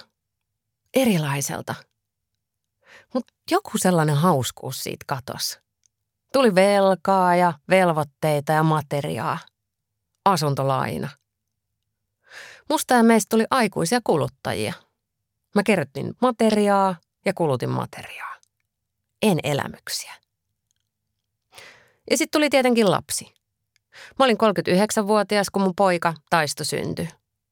erilaiselta. Mutta joku sellainen hauskuus siitä katosi. Tuli velkaa ja velvoitteita ja materiaa. Asuntolaina. Musta ja meistä tuli aikuisia kuluttajia. Mä kerrytin materiaa ja kulutin materiaa. En elämyksiä. Ja sitten tuli tietenkin lapsi. Mä olin kolmekymmentäyhdeksänvuotias, kun mun poika Taisto syntyi.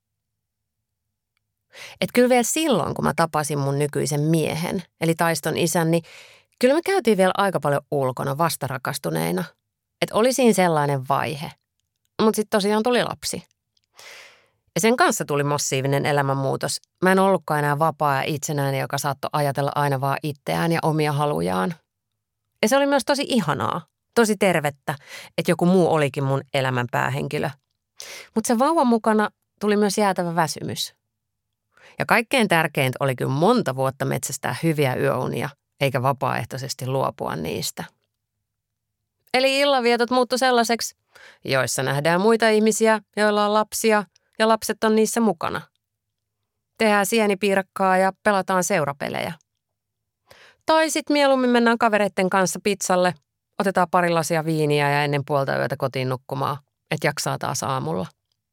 Et kyllä vielä silloin, kun mä tapasin mun nykyisen miehen, eli Taiston isän, niin kyllä me käytiin vielä aika paljon ulkona vastarakastuneina. Että oli siinä sellainen vaihe. Mutta sitten tosiaan tuli lapsi. Ja sen kanssa tuli massiivinen elämänmuutos. Mä en ollutkaan enää vapaa ja itsenäinen, joka saattoi ajatella aina vaan itseään ja omia halujaan. Ja se oli myös tosi ihanaa, tosi tervettä, että joku muu olikin mun elämän päähenkilö. Mutta se vauvan mukana tuli myös jäätävä väsymys. Ja kaikkein tärkeintä oli kyllä monta vuotta metsästää hyviä yöunia, eikä vapaaehtoisesti luopua niistä. Eli illanvietot muuttui sellaiseksi, joissa nähdään muita ihmisiä, joilla on lapsia, ja lapset on niissä mukana. Tehdään sienipiirakkaa ja pelataan seurapelejä. Tai sitten mieluummin mennään kavereitten kanssa pizzalle, otetaan pari lasia viiniä ja ennen puolta yötä kotiin nukkumaan, että jaksaa taas aamulla.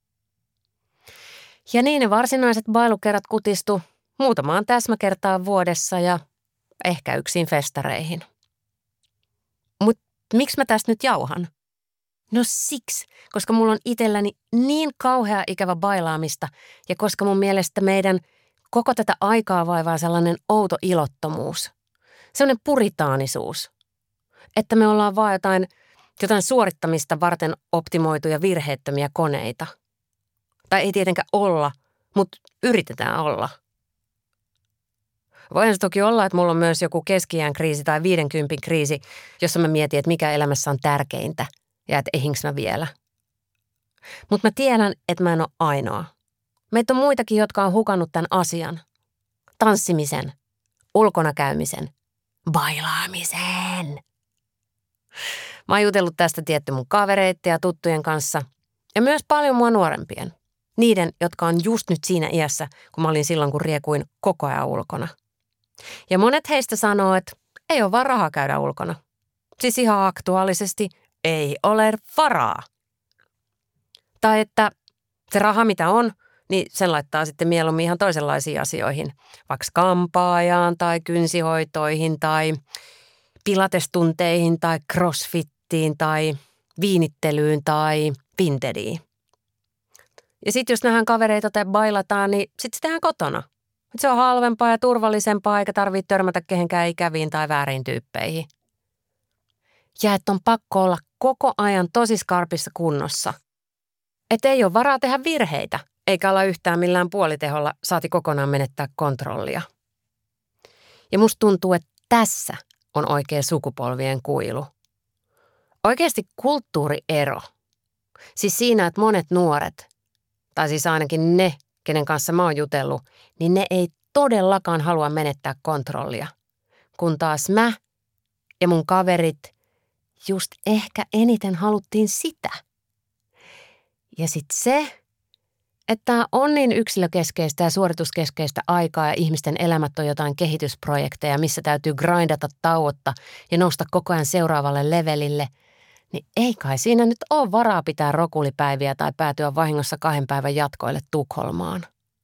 Ja niin ne varsinaiset bailukerrat kutistu muutamaan täsmäkertaan vuodessa ja ehkä yksin festareihin. Mut miksi mä tästä nyt jauhan? No siksi, koska mulla on itselläni niin kauhea ikävä bailaamista ja koska mun mielestä meidän koko tätä aikaa vaivaa sellainen outo ilottomuus. Sellainen puritaanisuus, että me ollaan vaan jotain, jotain suorittamista varten optimoituja virheettömiä koneita. Tai ei tietenkään olla, mutta yritetään olla. Voihan se toki olla, että mulla on myös joku keski-iän kriisi tai viidenkympin kriisi, jossa mä mietin, että mikä elämässä on tärkeintä ja että ehinkö mä vielä. Mutta mä tiedän, että mä en ole ainoa. Meitä on muitakin, jotka on hukannut tämän asian. Tanssimisen, ulkona käymisen, bailaamisen. Mä oon jutellut tästä tietty mun kavereitten ja tuttujen kanssa ja myös paljon mua nuorempien. Niiden, jotka on just nyt siinä iässä, kun mä olin silloin, kun riekuin koko ajan ulkona. Ja monet heistä sanoo, että ei ole vaan rahaa käydä ulkona. Siis ihan aktuaalisesti ei ole varaa. Tai että se raha, mitä on, niin sen laittaa sitten mieluummin ihan toisenlaisiin asioihin. Vaikka kampaajaan tai kynsihoitoihin tai pilatestunteihin tai crossfittiin tai viinittelyyn tai vintediin. Ja sitten jos nähdään kavereita tai bailataan, niin sitten se tehdään kotona. Et se on halvempaa ja turvallisempaa, eikä tarvitse törmätä kehenkään ikäviin tai väärin tyyppeihin. Ja että on pakko olla koko ajan tosi skarpissa kunnossa. Että ei ole varaa tehdä virheitä, eikä olla yhtään millään puoliteholla saati kokonaan menettää kontrollia. Ja musta tuntuu, että tässä on oikea sukupolvien kuilu. Oikeasti kulttuuriero. Siis siinä, että monet nuoret, tai siis ainakin ne, kenen kanssa mä oon jutellut, niin ne ei todellakaan halua menettää kontrollia. Kun taas mä ja mun kaverit just ehkä eniten haluttiin sitä. Ja sit se, että on niin yksilökeskeistä ja suorituskeskeistä aikaa ja ihmisten elämät on jotain kehitysprojekteja, missä täytyy grindata tauotta ja nousta koko ajan seuraavalle levelille, niin ei kai siinä nyt ole varaa pitää rokulipäiviä tai päätyä vahingossa kahden päivän jatkoille Tukholmaan.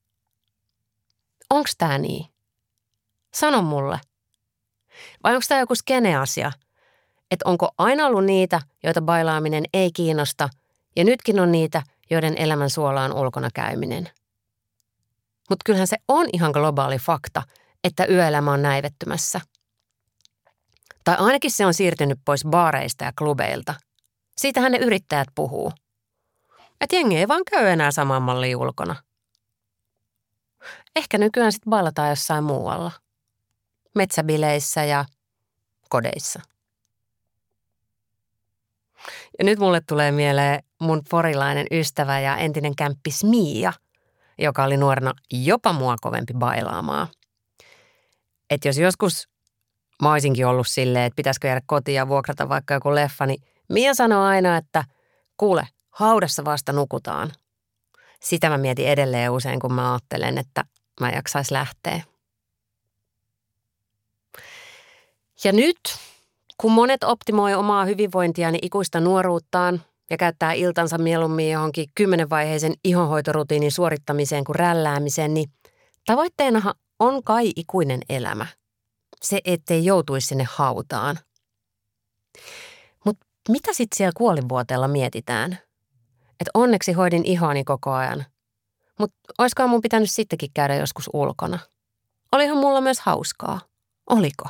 Onks tää niin? Sano mulle. Vai onko tää joku skene-asia? Että onko aina ollut niitä, joita bailaaminen ei kiinnosta, ja nytkin on niitä, joiden elämän suola on ulkona käyminen. Mutta kyllähän se on ihan globaali fakta, että yöelämä on näivettymässä. Tai ainakin se on siirtynyt pois baareista ja klubeilta. Siitähän ne yrittäjät puhuu. Että jengi ei vaan käy enää samaan malliin ulkona. Ehkä nykyään sitten bailataan jossain muualla. Metsäbileissä ja kodeissa. Ja nyt mulle tulee mieleen mun porilainen ystävä ja entinen kämppis Mia, joka oli nuorena jopa mua kovempi bailaamaan. Että jos joskus mä olisinkin ollut silleen, että pitäisikö jäädä kotiin ja vuokrata vaikka joku leffa, niin Mia sanoi aina, että kuule, haudassa vasta nukutaan. Sitä mä mietin edelleen usein, kun mä ajattelen, että mä jaksais lähteä. Ja nyt Kun monet optimoi omaa hyvinvointiaan ikuista nuoruuttaan ja käyttää iltansa mieluummin johonkin kymmenenvaiheisen ihonhoitorutiinin suorittamiseen kuin rälläämiseen, niin tavoitteenahan on kai ikuinen elämä. Se, ettei joutuisi sinne hautaan. Mutta mitä sitten siellä kuolinvuoteella mietitään? Että onneksi hoidin ihoani koko ajan. Mutta olisikohan mun pitänyt sittenkin käydä joskus ulkona? Olihan mulla myös hauskaa. Oliko?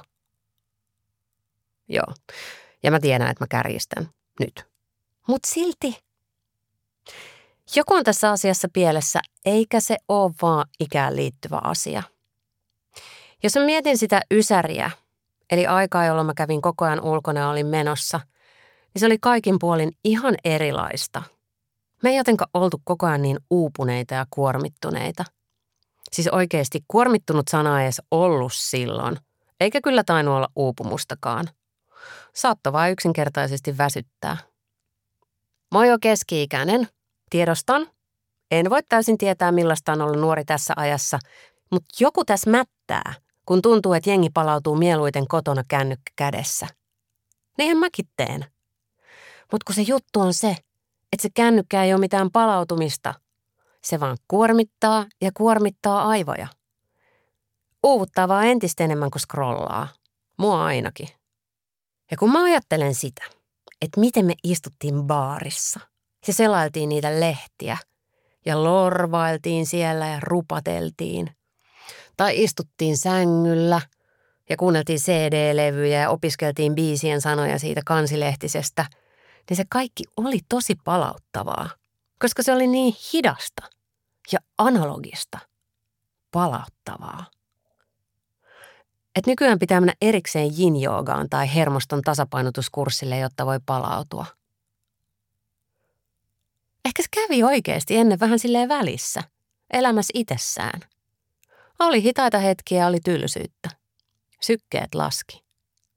Joo. Ja mä tiedän, että mä kärjistän nyt. Mut silti. Joku on tässä asiassa pielessä, eikä se ole vaan ikään liittyvä asia. Jos mä mietin sitä ysäriä, eli aikaa, jolloin mä kävin koko ajan ulkona ja olin menossa, niin se oli kaikin puolin ihan erilaista. Me ei jotenkaan oltu koko ajan niin uupuneita ja kuormittuneita. Siis oikeasti kuormittunut sana ei edes ollut silloin, eikä kyllä tainnut olla uupumustakaan. Saattoi vaan yksinkertaisesti väsyttää. Mä oon jo keski-ikäinen, tiedostan. En voi täysin tietää, millaista on olla nuori tässä ajassa, mutta joku tässä mättää, kun tuntuu, että jengi palautuu mieluiten kotona kännykkä kädessä. Niinhän mäkin teen. Mutta kun se juttu on se, että se kännykkä ei ole mitään palautumista. Se vaan kuormittaa ja kuormittaa aivoja. Uuvuttaa vaan entistä enemmän kuin scrollaa. Mua ainakin. Ja kun mä ajattelen sitä, että miten me istuttiin baarissa ja selailtiin niitä lehtiä ja lorvailtiin siellä ja rupateltiin. Tai istuttiin sängyllä ja kuunneltiin C D-levyjä ja opiskeltiin biisien sanoja siitä kansilehtisestä, niin se kaikki oli tosi palauttavaa, koska se oli niin hidasta ja analogista palauttavaa. Et nykyään pitää mennä erikseen yin-joogaan tai hermoston tasapainotuskurssille, jotta voi palautua. Ehkä se kävi oikeasti ennen vähän silleen välissä, elämässä itsessään. Oli hitaita hetkiä ja oli tylsyyttä. Sykkeet laski.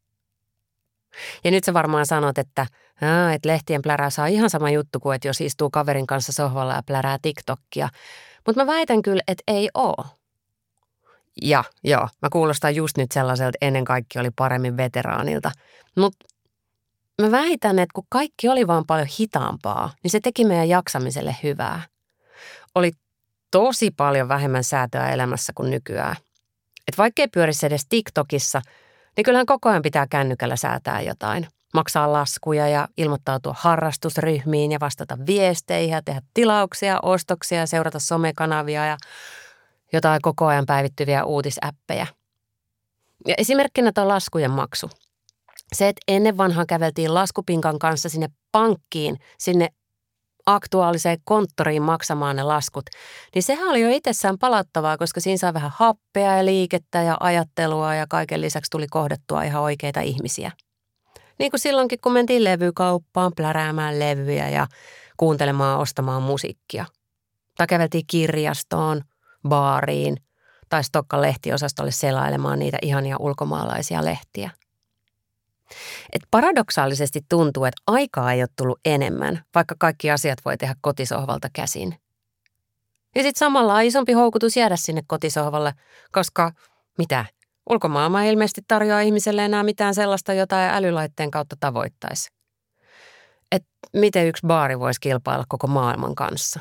Ja nyt sä varmaan sanot, että, aa, että lehtien plärää saa ihan sama juttu kuin, että jos istuu kaverin kanssa sohvalla ja plärää TikTokia. Mutta mä väitän kyllä, että ei oo. Ja joo, mä kuulostan just nyt sellaiselta, että ennen kaikki oli paremmin veteraanilta. Mutta mä väitän, että kun kaikki oli vaan paljon hitaampaa, niin se teki meidän jaksamiselle hyvää. Oli tosi paljon vähemmän säätöä elämässä kuin nykyään. Että vaikkei pyörisi edes TikTokissa, niin kyllähän koko ajan pitää kännykällä säätää jotain. Maksaa laskuja ja ilmoittautua harrastusryhmiin ja vastata viesteihin ja tehdä tilauksia, ostoksia ja seurata somekanavia ja jotain koko ajan päivittyviä uutisäppejä. Ja esimerkkinä tuo laskujen maksu. Se, että ennen vanhaan käveltiin laskupinkan kanssa sinne pankkiin, sinne aktuaaliseen konttoriin maksamaan ne laskut, niin sehän oli jo itsessään palauttavaa, koska siinä saa vähän happea ja liikettä ja ajattelua ja kaiken lisäksi tuli kohdattua ihan oikeita ihmisiä. Niin kuin silloinkin, kun mentiin levykauppaan pläräämään levyjä ja kuuntelemaan, ostamaan musiikkia. Tai käveltiin kirjastoon, baariin tai Stokkan lehtiosastolle selailemaan niitä ihania ulkomaalaisia lehtiä. Et paradoksaalisesti tuntuu, että aikaa ei ole tullut enemmän, vaikka kaikki asiat voi tehdä kotisohvalta käsin. Ja sitten samalla on isompi houkutus jäädä sinne kotisohvalle, koska mitä? Ulkomaailma ei ilmeisesti tarjoa ihmiselle enää mitään sellaista, jota ei älylaitteen kautta tavoittaisi. Että miten yksi baari voisi kilpailla koko maailman kanssa?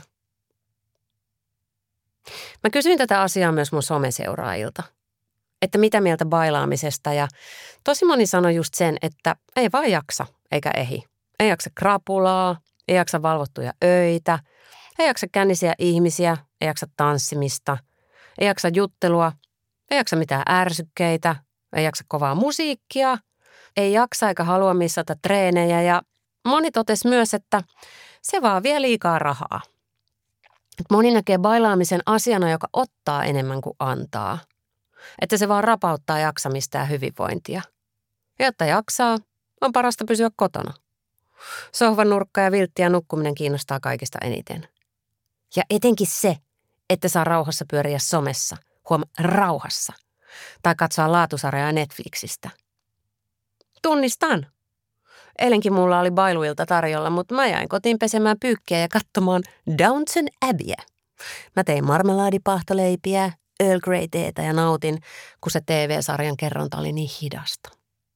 Mä kysyin tätä asiaa myös mun someseuraajilta, että mitä mieltä bailaamisesta, ja tosi moni sanoi just sen, että ei vaan jaksa eikä ehi. Ei jaksa krapulaa, ei jaksa valvottuja öitä, ei jaksa kännisiä ihmisiä, ei jaksa tanssimista, ei jaksa juttelua, ei jaksa mitään ärsykkeitä, ei jaksa kovaa musiikkia, ei jaksa eikä halua missata treenejä, ja moni totesi myös, että se vaan vie liikaa rahaa. Moni näkee bailaamisen asiana, joka ottaa enemmän kuin antaa. Että se vaan rapauttaa jaksamista ja hyvinvointia. Ja jotta jaksaa, on parasta pysyä kotona. Sohvan nurkka ja viltti ja nukkuminen kiinnostaa kaikista eniten. Ja etenkin se, että saa rauhassa pyöriä somessa, huom rauhassa, tai katsoa laatusarjaa Netflixistä. Tunnistan. Eilenkin mulla oli bailuilta tarjolla, mutta mä jäin kotiin pesemään pyykkiä ja katsomaan Downton Abbeyä. Mä tein marmelaadipahtoleipiä, Earl Grey teetä ja nautin, kun se T V-sarjan kerronta oli niin hidasta.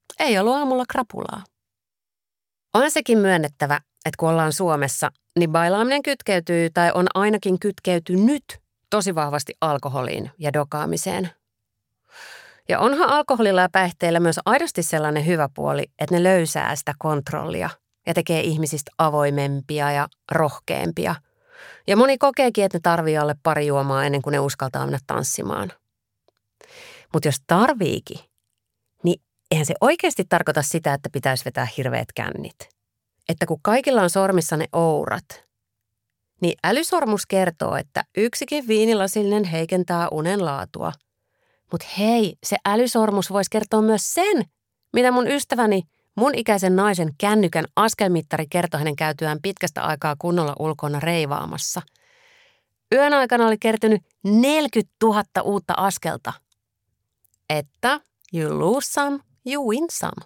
Ei ollut aamulla krapulaa. On sekin myönnettävä, että kun ollaan Suomessa, niin bailaaminen kytkeytyy tai on ainakin kytkeytynyt tosi vahvasti alkoholiin ja dokaamiseen. Ja onhan alkoholilla ja päihteillä myös aidosti sellainen hyvä puoli, että ne löysää sitä kontrollia ja tekee ihmisistä avoimempia ja rohkeampia. Ja moni kokeekin, että ne tarvii alle pari juomaa ennen kuin ne uskaltaa mennä tanssimaan. Mutta jos tarviikin, niin eihän se oikeasti tarkoita sitä, että pitäisi vetää hirveät kännit. Että kun kaikilla on sormissa ne ourat, niin älysormus kertoo, että yksikin viinilasillinen heikentää unen laatua. Mutta hei, se älysormus voisi kertoa myös sen, mitä mun ystäväni, mun ikäisen naisen kännykän askelmittari kertoi hänen käytyään pitkästä aikaa kunnolla ulkona reivaamassa. Yön aikana oli kertynyt neljäkymmentätuhatta uutta askelta. Että you lose some, you win some.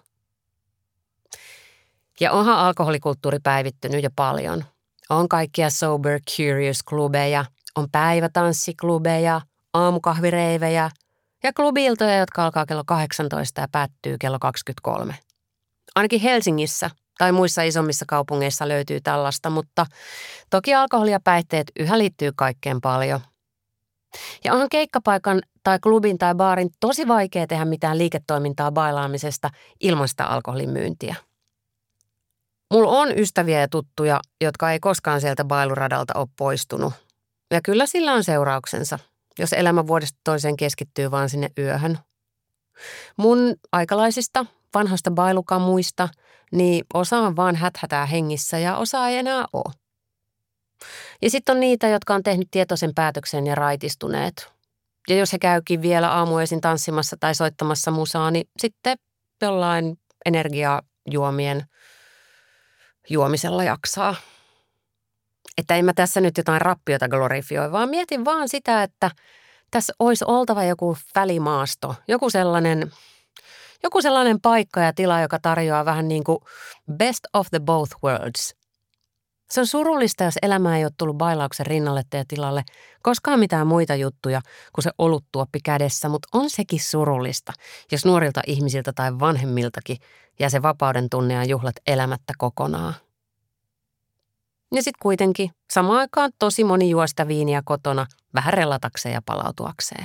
Ja onhan alkoholikulttuuri päivittynyt jo paljon. On kaikkia sober curious-klubeja, on päivätanssiklubeja, aamukahvireivejä ja klubi-iltoja, jotka alkaa kello kahdeksantoista ja päättyy kello kaksikymmentäkolme. Ainakin Helsingissä tai muissa isommissa kaupungeissa löytyy tällaista, mutta toki alkoholi ja päihteet yhä liittyy kaikkeen paljon. Ja onhan keikkapaikan tai klubin tai baarin tosi vaikea tehdä mitään liiketoimintaa bailaamisesta ilman sitä alkoholin myyntiä. Mulla on ystäviä ja tuttuja, jotka ei koskaan sieltä bailuradalta ole poistunut. Ja kyllä sillä on seurauksensa, jos elämä vuodesta toiseen keskittyy vaan sinne yöhön. Mun aikalaisista, vanhoista bailukamuista, niin osa on vaan häthätää hengissä ja osa ei enää ole. Ja sitten on niitä, jotka on tehnyt tietoisen päätöksen ja raitistuneet. Ja jos he käykin vielä aamuöisin tanssimassa tai soittamassa musaa, niin sitten jollain energiajuomien juomisella jaksaa. Että en mä tässä nyt jotain rappiota glorifioi, vaan mietin vaan sitä, että tässä olisi oltava joku välimaasto, joku sellainen, joku sellainen paikka ja tila, joka tarjoaa vähän niin kuin best of the both worlds. Se on surullista, jos elämä ei ole tullut bailauksen rinnalle ja tilalle koskaan mitään muita juttuja kuin se oluttuoppi kädessä, mutta on sekin surullista, jos nuorilta ihmisiltä tai vanhemmiltakin jää se vapauden tunne ja juhlat elämättä kokonaan. Ja sitten kuitenkin samaan aikaan tosi moni juo sitä viiniä kotona vähän relatakseen ja palautuakseen.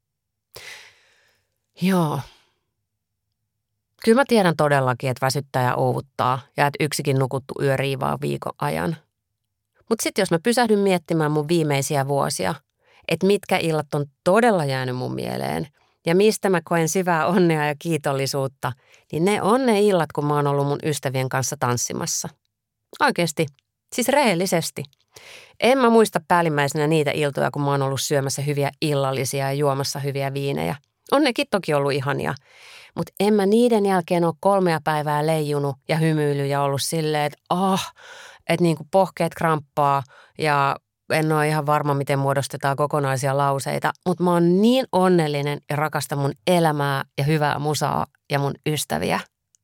Joo. Kyllä mä tiedän todellakin, että väsyttää ja ouvuttaa ja että yksikin nukuttu yö riivaa viikon ajan. Mutta sitten jos mä pysähdyn miettimään mun viimeisiä vuosia, että mitkä illat on todella jäänyt mun mieleen ja mistä mä koen syvää onnea ja kiitollisuutta, niin ne on ne illat, kun mä oon ollut mun ystävien kanssa tanssimassa. Oikeasti, siis rehellisesti. En mä muista päällimmäisenä niitä iltoja, kun mä oon ollut syömässä hyviä illallisia ja juomassa hyviä viinejä. On nekin toki ollut ihania. Mutta en mä niiden jälkeen ole kolmea päivää leijunut ja hymyillyt ja ollut silleen, että ah, että niinku pohkeet kramppaa ja en ole ihan varma, miten muodostetaan kokonaisia lauseita. Mutta mä oon niin onnellinen ja rakastan mun elämää ja hyvää musaa ja mun ystäviä.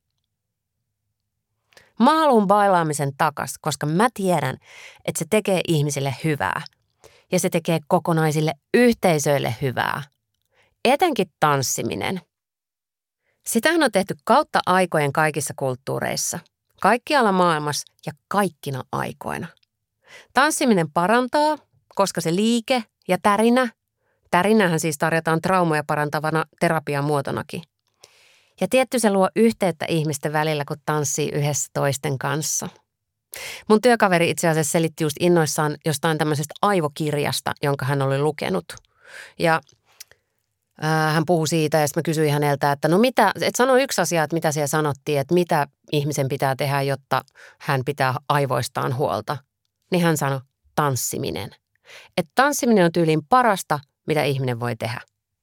Mä haluan bailaamisen takas, koska mä tiedän, että se tekee ihmisille hyvää. Ja se tekee kokonaisille yhteisöille hyvää. Etenkin tanssiminen. Sitähän on tehty kautta aikojen kaikissa kulttuureissa, kaikkialla maailmassa ja kaikkina aikoina. Tanssiminen parantaa, koska se liike ja tärinä, tärinähän siis tarjotaan traumoja parantavana terapian muotonakin. Ja tietty se luo yhteyttä ihmisten välillä, kun tanssii yhdessä toisten kanssa. Mun työkaveri itse asiassa selitti just innoissaan jostain tämmöisestä aivokirjasta, jonka hän oli lukenut. Ja hän puhui siitä ja sitten mä kysyin häneltä, että no mitä, et sano yksi asia, että mitä siellä sanottiin, että mitä ihmisen pitää tehdä, jotta hän pitää aivoistaan huolta. Niin hän sanoi, tanssiminen. Että tanssiminen on tyyliin parasta, mitä ihminen voi tehdä.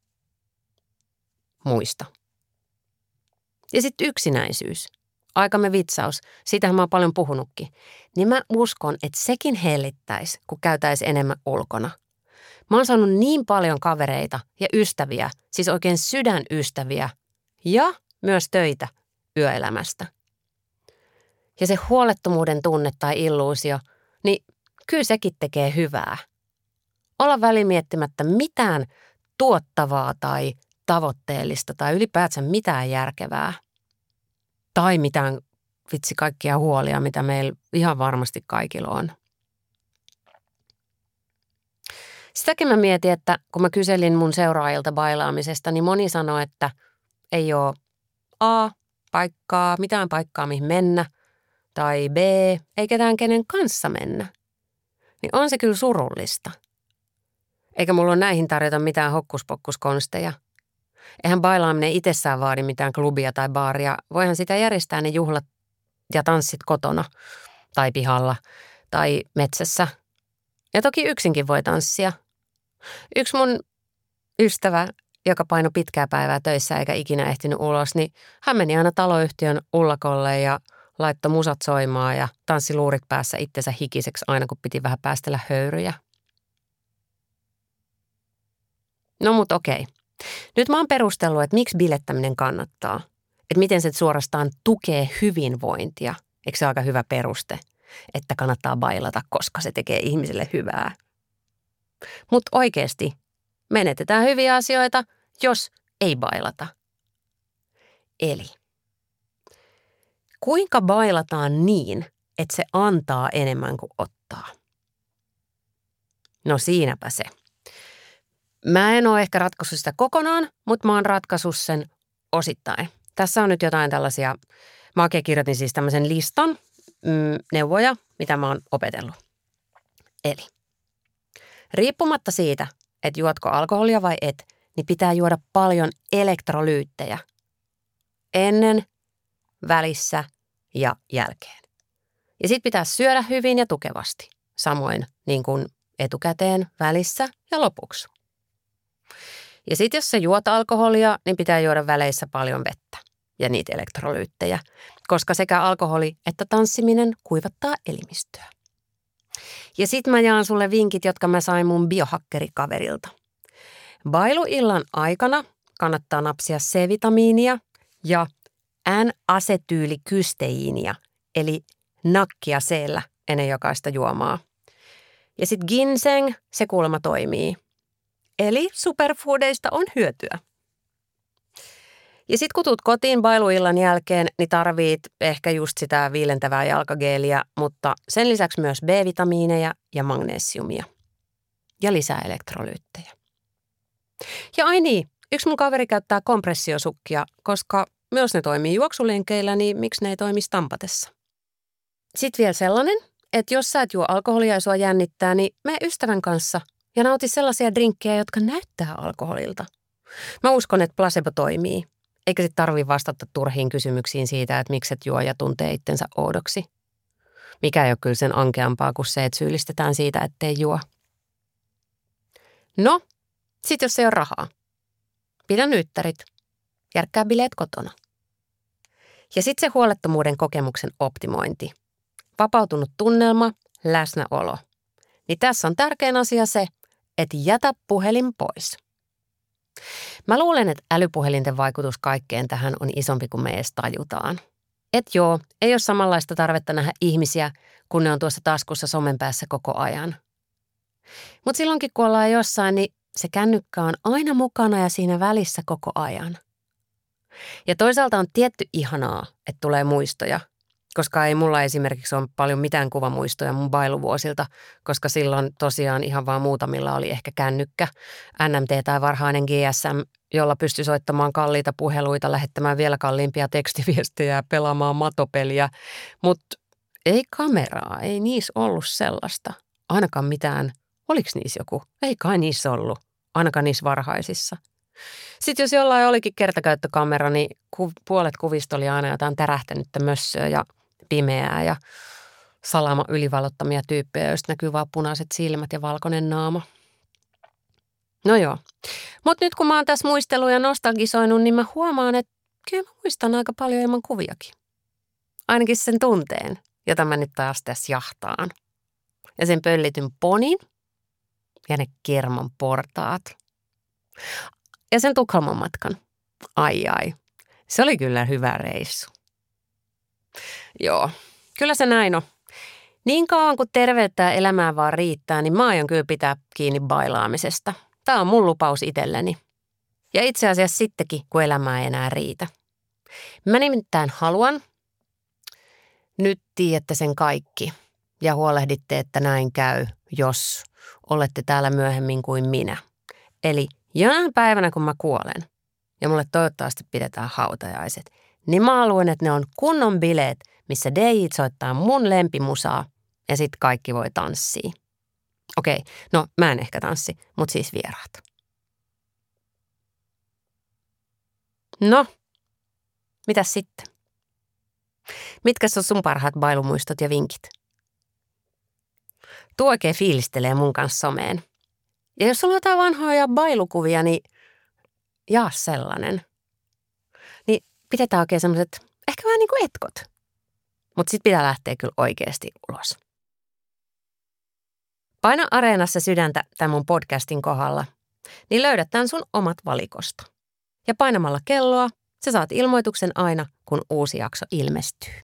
Muista. Ja sitten yksinäisyys. Aikamme vitsaus. Siitähän mä oon paljon puhunutkin. Niin mä uskon, että sekin hellittäisi, kun käytäisi enemmän ulkona. Mä oon saanut niin paljon kavereita ja ystäviä, siis oikein sydänystäviä ja myös töitä yöelämästä. Ja se huolettomuuden tunne tai illuusio, niin kyllä sekin tekee hyvää. Olla välimiettimättä mitään tuottavaa tai tavoitteellista tai ylipäätään mitään järkevää. Tai mitään vitsi kaikkia huolia, mitä meillä ihan varmasti kaikilla on. Sitäkin mä mietin, että kun mä kyselin mun seuraajilta bailaamisesta, niin moni sanoi, että ei ole A, paikkaa, mitään paikkaa mihin mennä, tai B, ei ketään kenen kanssa mennä. Niin on se kyllä surullista. Eikä mulla ole näihin tarjota mitään hokkuspokkuskonsteja. Eihän bailaaminen itsessään vaadi mitään klubia tai baaria. Voihan sitä järjestää ne juhlat ja tanssit kotona tai pihalla tai metsässä. Ja toki yksinkin voi tanssia. Yksi mun ystävä, joka painoi pitkää päivää töissä eikä ikinä ehtinyt ulos, niin hän meni aina taloyhtiön ullakolle ja laittoi musat soimaan ja tanssi luurit päässä itsensä hikiseksi aina, kun piti vähän päästellä höyryjä. No mut okei. Nyt mä oon perustellut, että miksi bilettäminen kannattaa. Että miten se suorastaan tukee hyvinvointia. Eikö se ole aika hyvä peruste, että kannattaa bailata, koska se tekee ihmiselle hyvää. Mutta oikeasti menetetään hyviä asioita, jos ei bailata. Eli kuinka bailataan niin, että se antaa enemmän kuin ottaa? No siinäpä se. Mä en ole ehkä ratkaissut sitä kokonaan, mutta mä oon ratkaissut sen osittain. Tässä on nyt jotain tällaisia, mä oikein kirjoitin siis tämmöisen listan mm, neuvoja, mitä mä oon opetellut. Eli riippumatta siitä, että juotko alkoholia vai et, niin pitää juoda paljon elektrolyyttejä ennen, välissä ja jälkeen. Ja sit pitää syödä hyvin ja tukevasti, samoin niin kuin etukäteen, välissä ja lopuksi. Ja sitten jos sä juot alkoholia, niin pitää juoda väleissä paljon vettä ja niitä elektrolyyttejä, koska sekä alkoholi että tanssiminen kuivattaa elimistöä. Ja sitten mä jaan sulle vinkit, jotka mä sain mun biohakkerikaverilta. Bailuillan aikana kannattaa napsia C-vitamiinia ja N-asetyylikysteiiniä, eli nakkia C:llä ennen jokaista juomaa. Ja sitten ginseng, se kuulemma toimii. Eli superfoodeista on hyötyä. Ja sitten kun tuut kotiin bailuillan jälkeen, niin tarvit ehkä just sitä viilentävää jalkageeliä, mutta sen lisäksi myös B-vitamiineja ja magnesiumia. Ja lisää elektrolyyttejä. Ja ai niin, yksi mun kaveri käyttää kompressiosukkia, koska myös ne toimii juoksulenkeillä, niin miksi ne ei toimi stampatessa? Sitten vielä sellainen, että jos sä et juo alkoholia ja sua jännittää, niin mene ystävän kanssa ja nauti sellaisia drinkkejä, jotka näyttää alkoholilta. Mä uskon, että placebo toimii, eikä sit tarvii vastata turhiin kysymyksiin siitä, että miksi et juo ja tuntee itsensä oudoksi. Mikä ei ole kyllä sen ankeampaa kuin se, että syyllistetään siitä, ettei juo. No, sit jos ei ole rahaa. Pidä nyttärit. Järkkää bileet kotona. Ja sit se huolettomuuden kokemuksen optimointi. Vapautunut tunnelma, läsnäolo. Niin tässä on tärkein asia se, että jätä puhelin pois. Mä luulen, että älypuhelinten vaikutus kaikkeen tähän on isompi kuin me edes tajutaan. Et joo, ei ole samanlaista tarvetta nähdä ihmisiä, kun ne on tuossa taskussa somen päässä koko ajan. Mutta silloinkin, kun ollaan jossain, niin se kännykkä on aina mukana ja siinä välissä koko ajan. Ja toisaalta on tietty ihanaa, että tulee muistoja, koska ei mulla esimerkiksi ole paljon mitään kuvamuistoja mun bailuvuosilta, koska silloin tosiaan ihan vaan muutamilla oli ehkä kännykkä, N M T tai varhainen G S M, jolla pystyi soittamaan kalliita puheluita, lähettämään vielä kalliimpia tekstiviestejä ja pelaamaan matopeliä. Mutta ei kameraa, ei niissä ollut sellaista. Ainakaan mitään. Oliko niissä joku? Ei kai niissä ollut. Ainakaan niissä varhaisissa. Sitten jos jollain olikin kertakäyttökamera, niin ku, puolet kuvista oli aina jotain tärähtänyttä mössöä ja pimeää ja salama ylivalottamia tyyppejä, joista näkyy vaan punaiset silmät ja valkoinen naama. No joo. Mutta nyt kun mä oon tässä muistellut ja nostalgisoinut, niin mä huomaan, että kyllä mä muistan aika paljon ilman kuviakin. Ainakin sen tunteen, jota mä nyt taas tässä jahtaan. Ja sen pöllityn ponin ja ne kerman portaat. Ja sen Tukholman matkan. Ai ai. Se oli kyllä hyvä reissu. Joo, kyllä se näin on. Niin kauan kuin terveyttä ja elämää vaan riittää, niin mä aion kyllä pitää kiinni bailaamisesta. Tämä on mun lupaus itselleni. Ja itse asiassa sittenkin, kun elämää ei enää riitä. Mä nimittäin haluan, Nyt tiedätte sen kaikki ja huolehditte, että näin käy, jos olette täällä myöhemmin kuin minä. Eli jonain päivänä, kun mä kuolen ja mulle toivottavasti pidetään hautajaiset, niin mä haluan, että ne on kunnon bileet, missä D J:t soittaa mun lempimusaa ja sit kaikki voi tanssia. Okei, no mä en ehkä tanssi, mut siis vieraat. No, mitäs sitten? Mitkäs on sun parhaat bailumuistot ja vinkit? Tuo oikein fiilistelee mun kanssa someen. Ja jos sulla on jotain vanhoja bailukuvia, niin jaa sellainen. Niin pidetään oikein semmoiset, ehkä vähän niin kuin etkot. Mutta sit pitää lähteä kyllä oikeasti ulos. Paina Areenassa sydäntä tämän mun podcastin kohdalla, niin löydät tämän sun omat valikosta. Ja painamalla kelloa sä saat ilmoituksen aina, kun uusi jakso ilmestyy.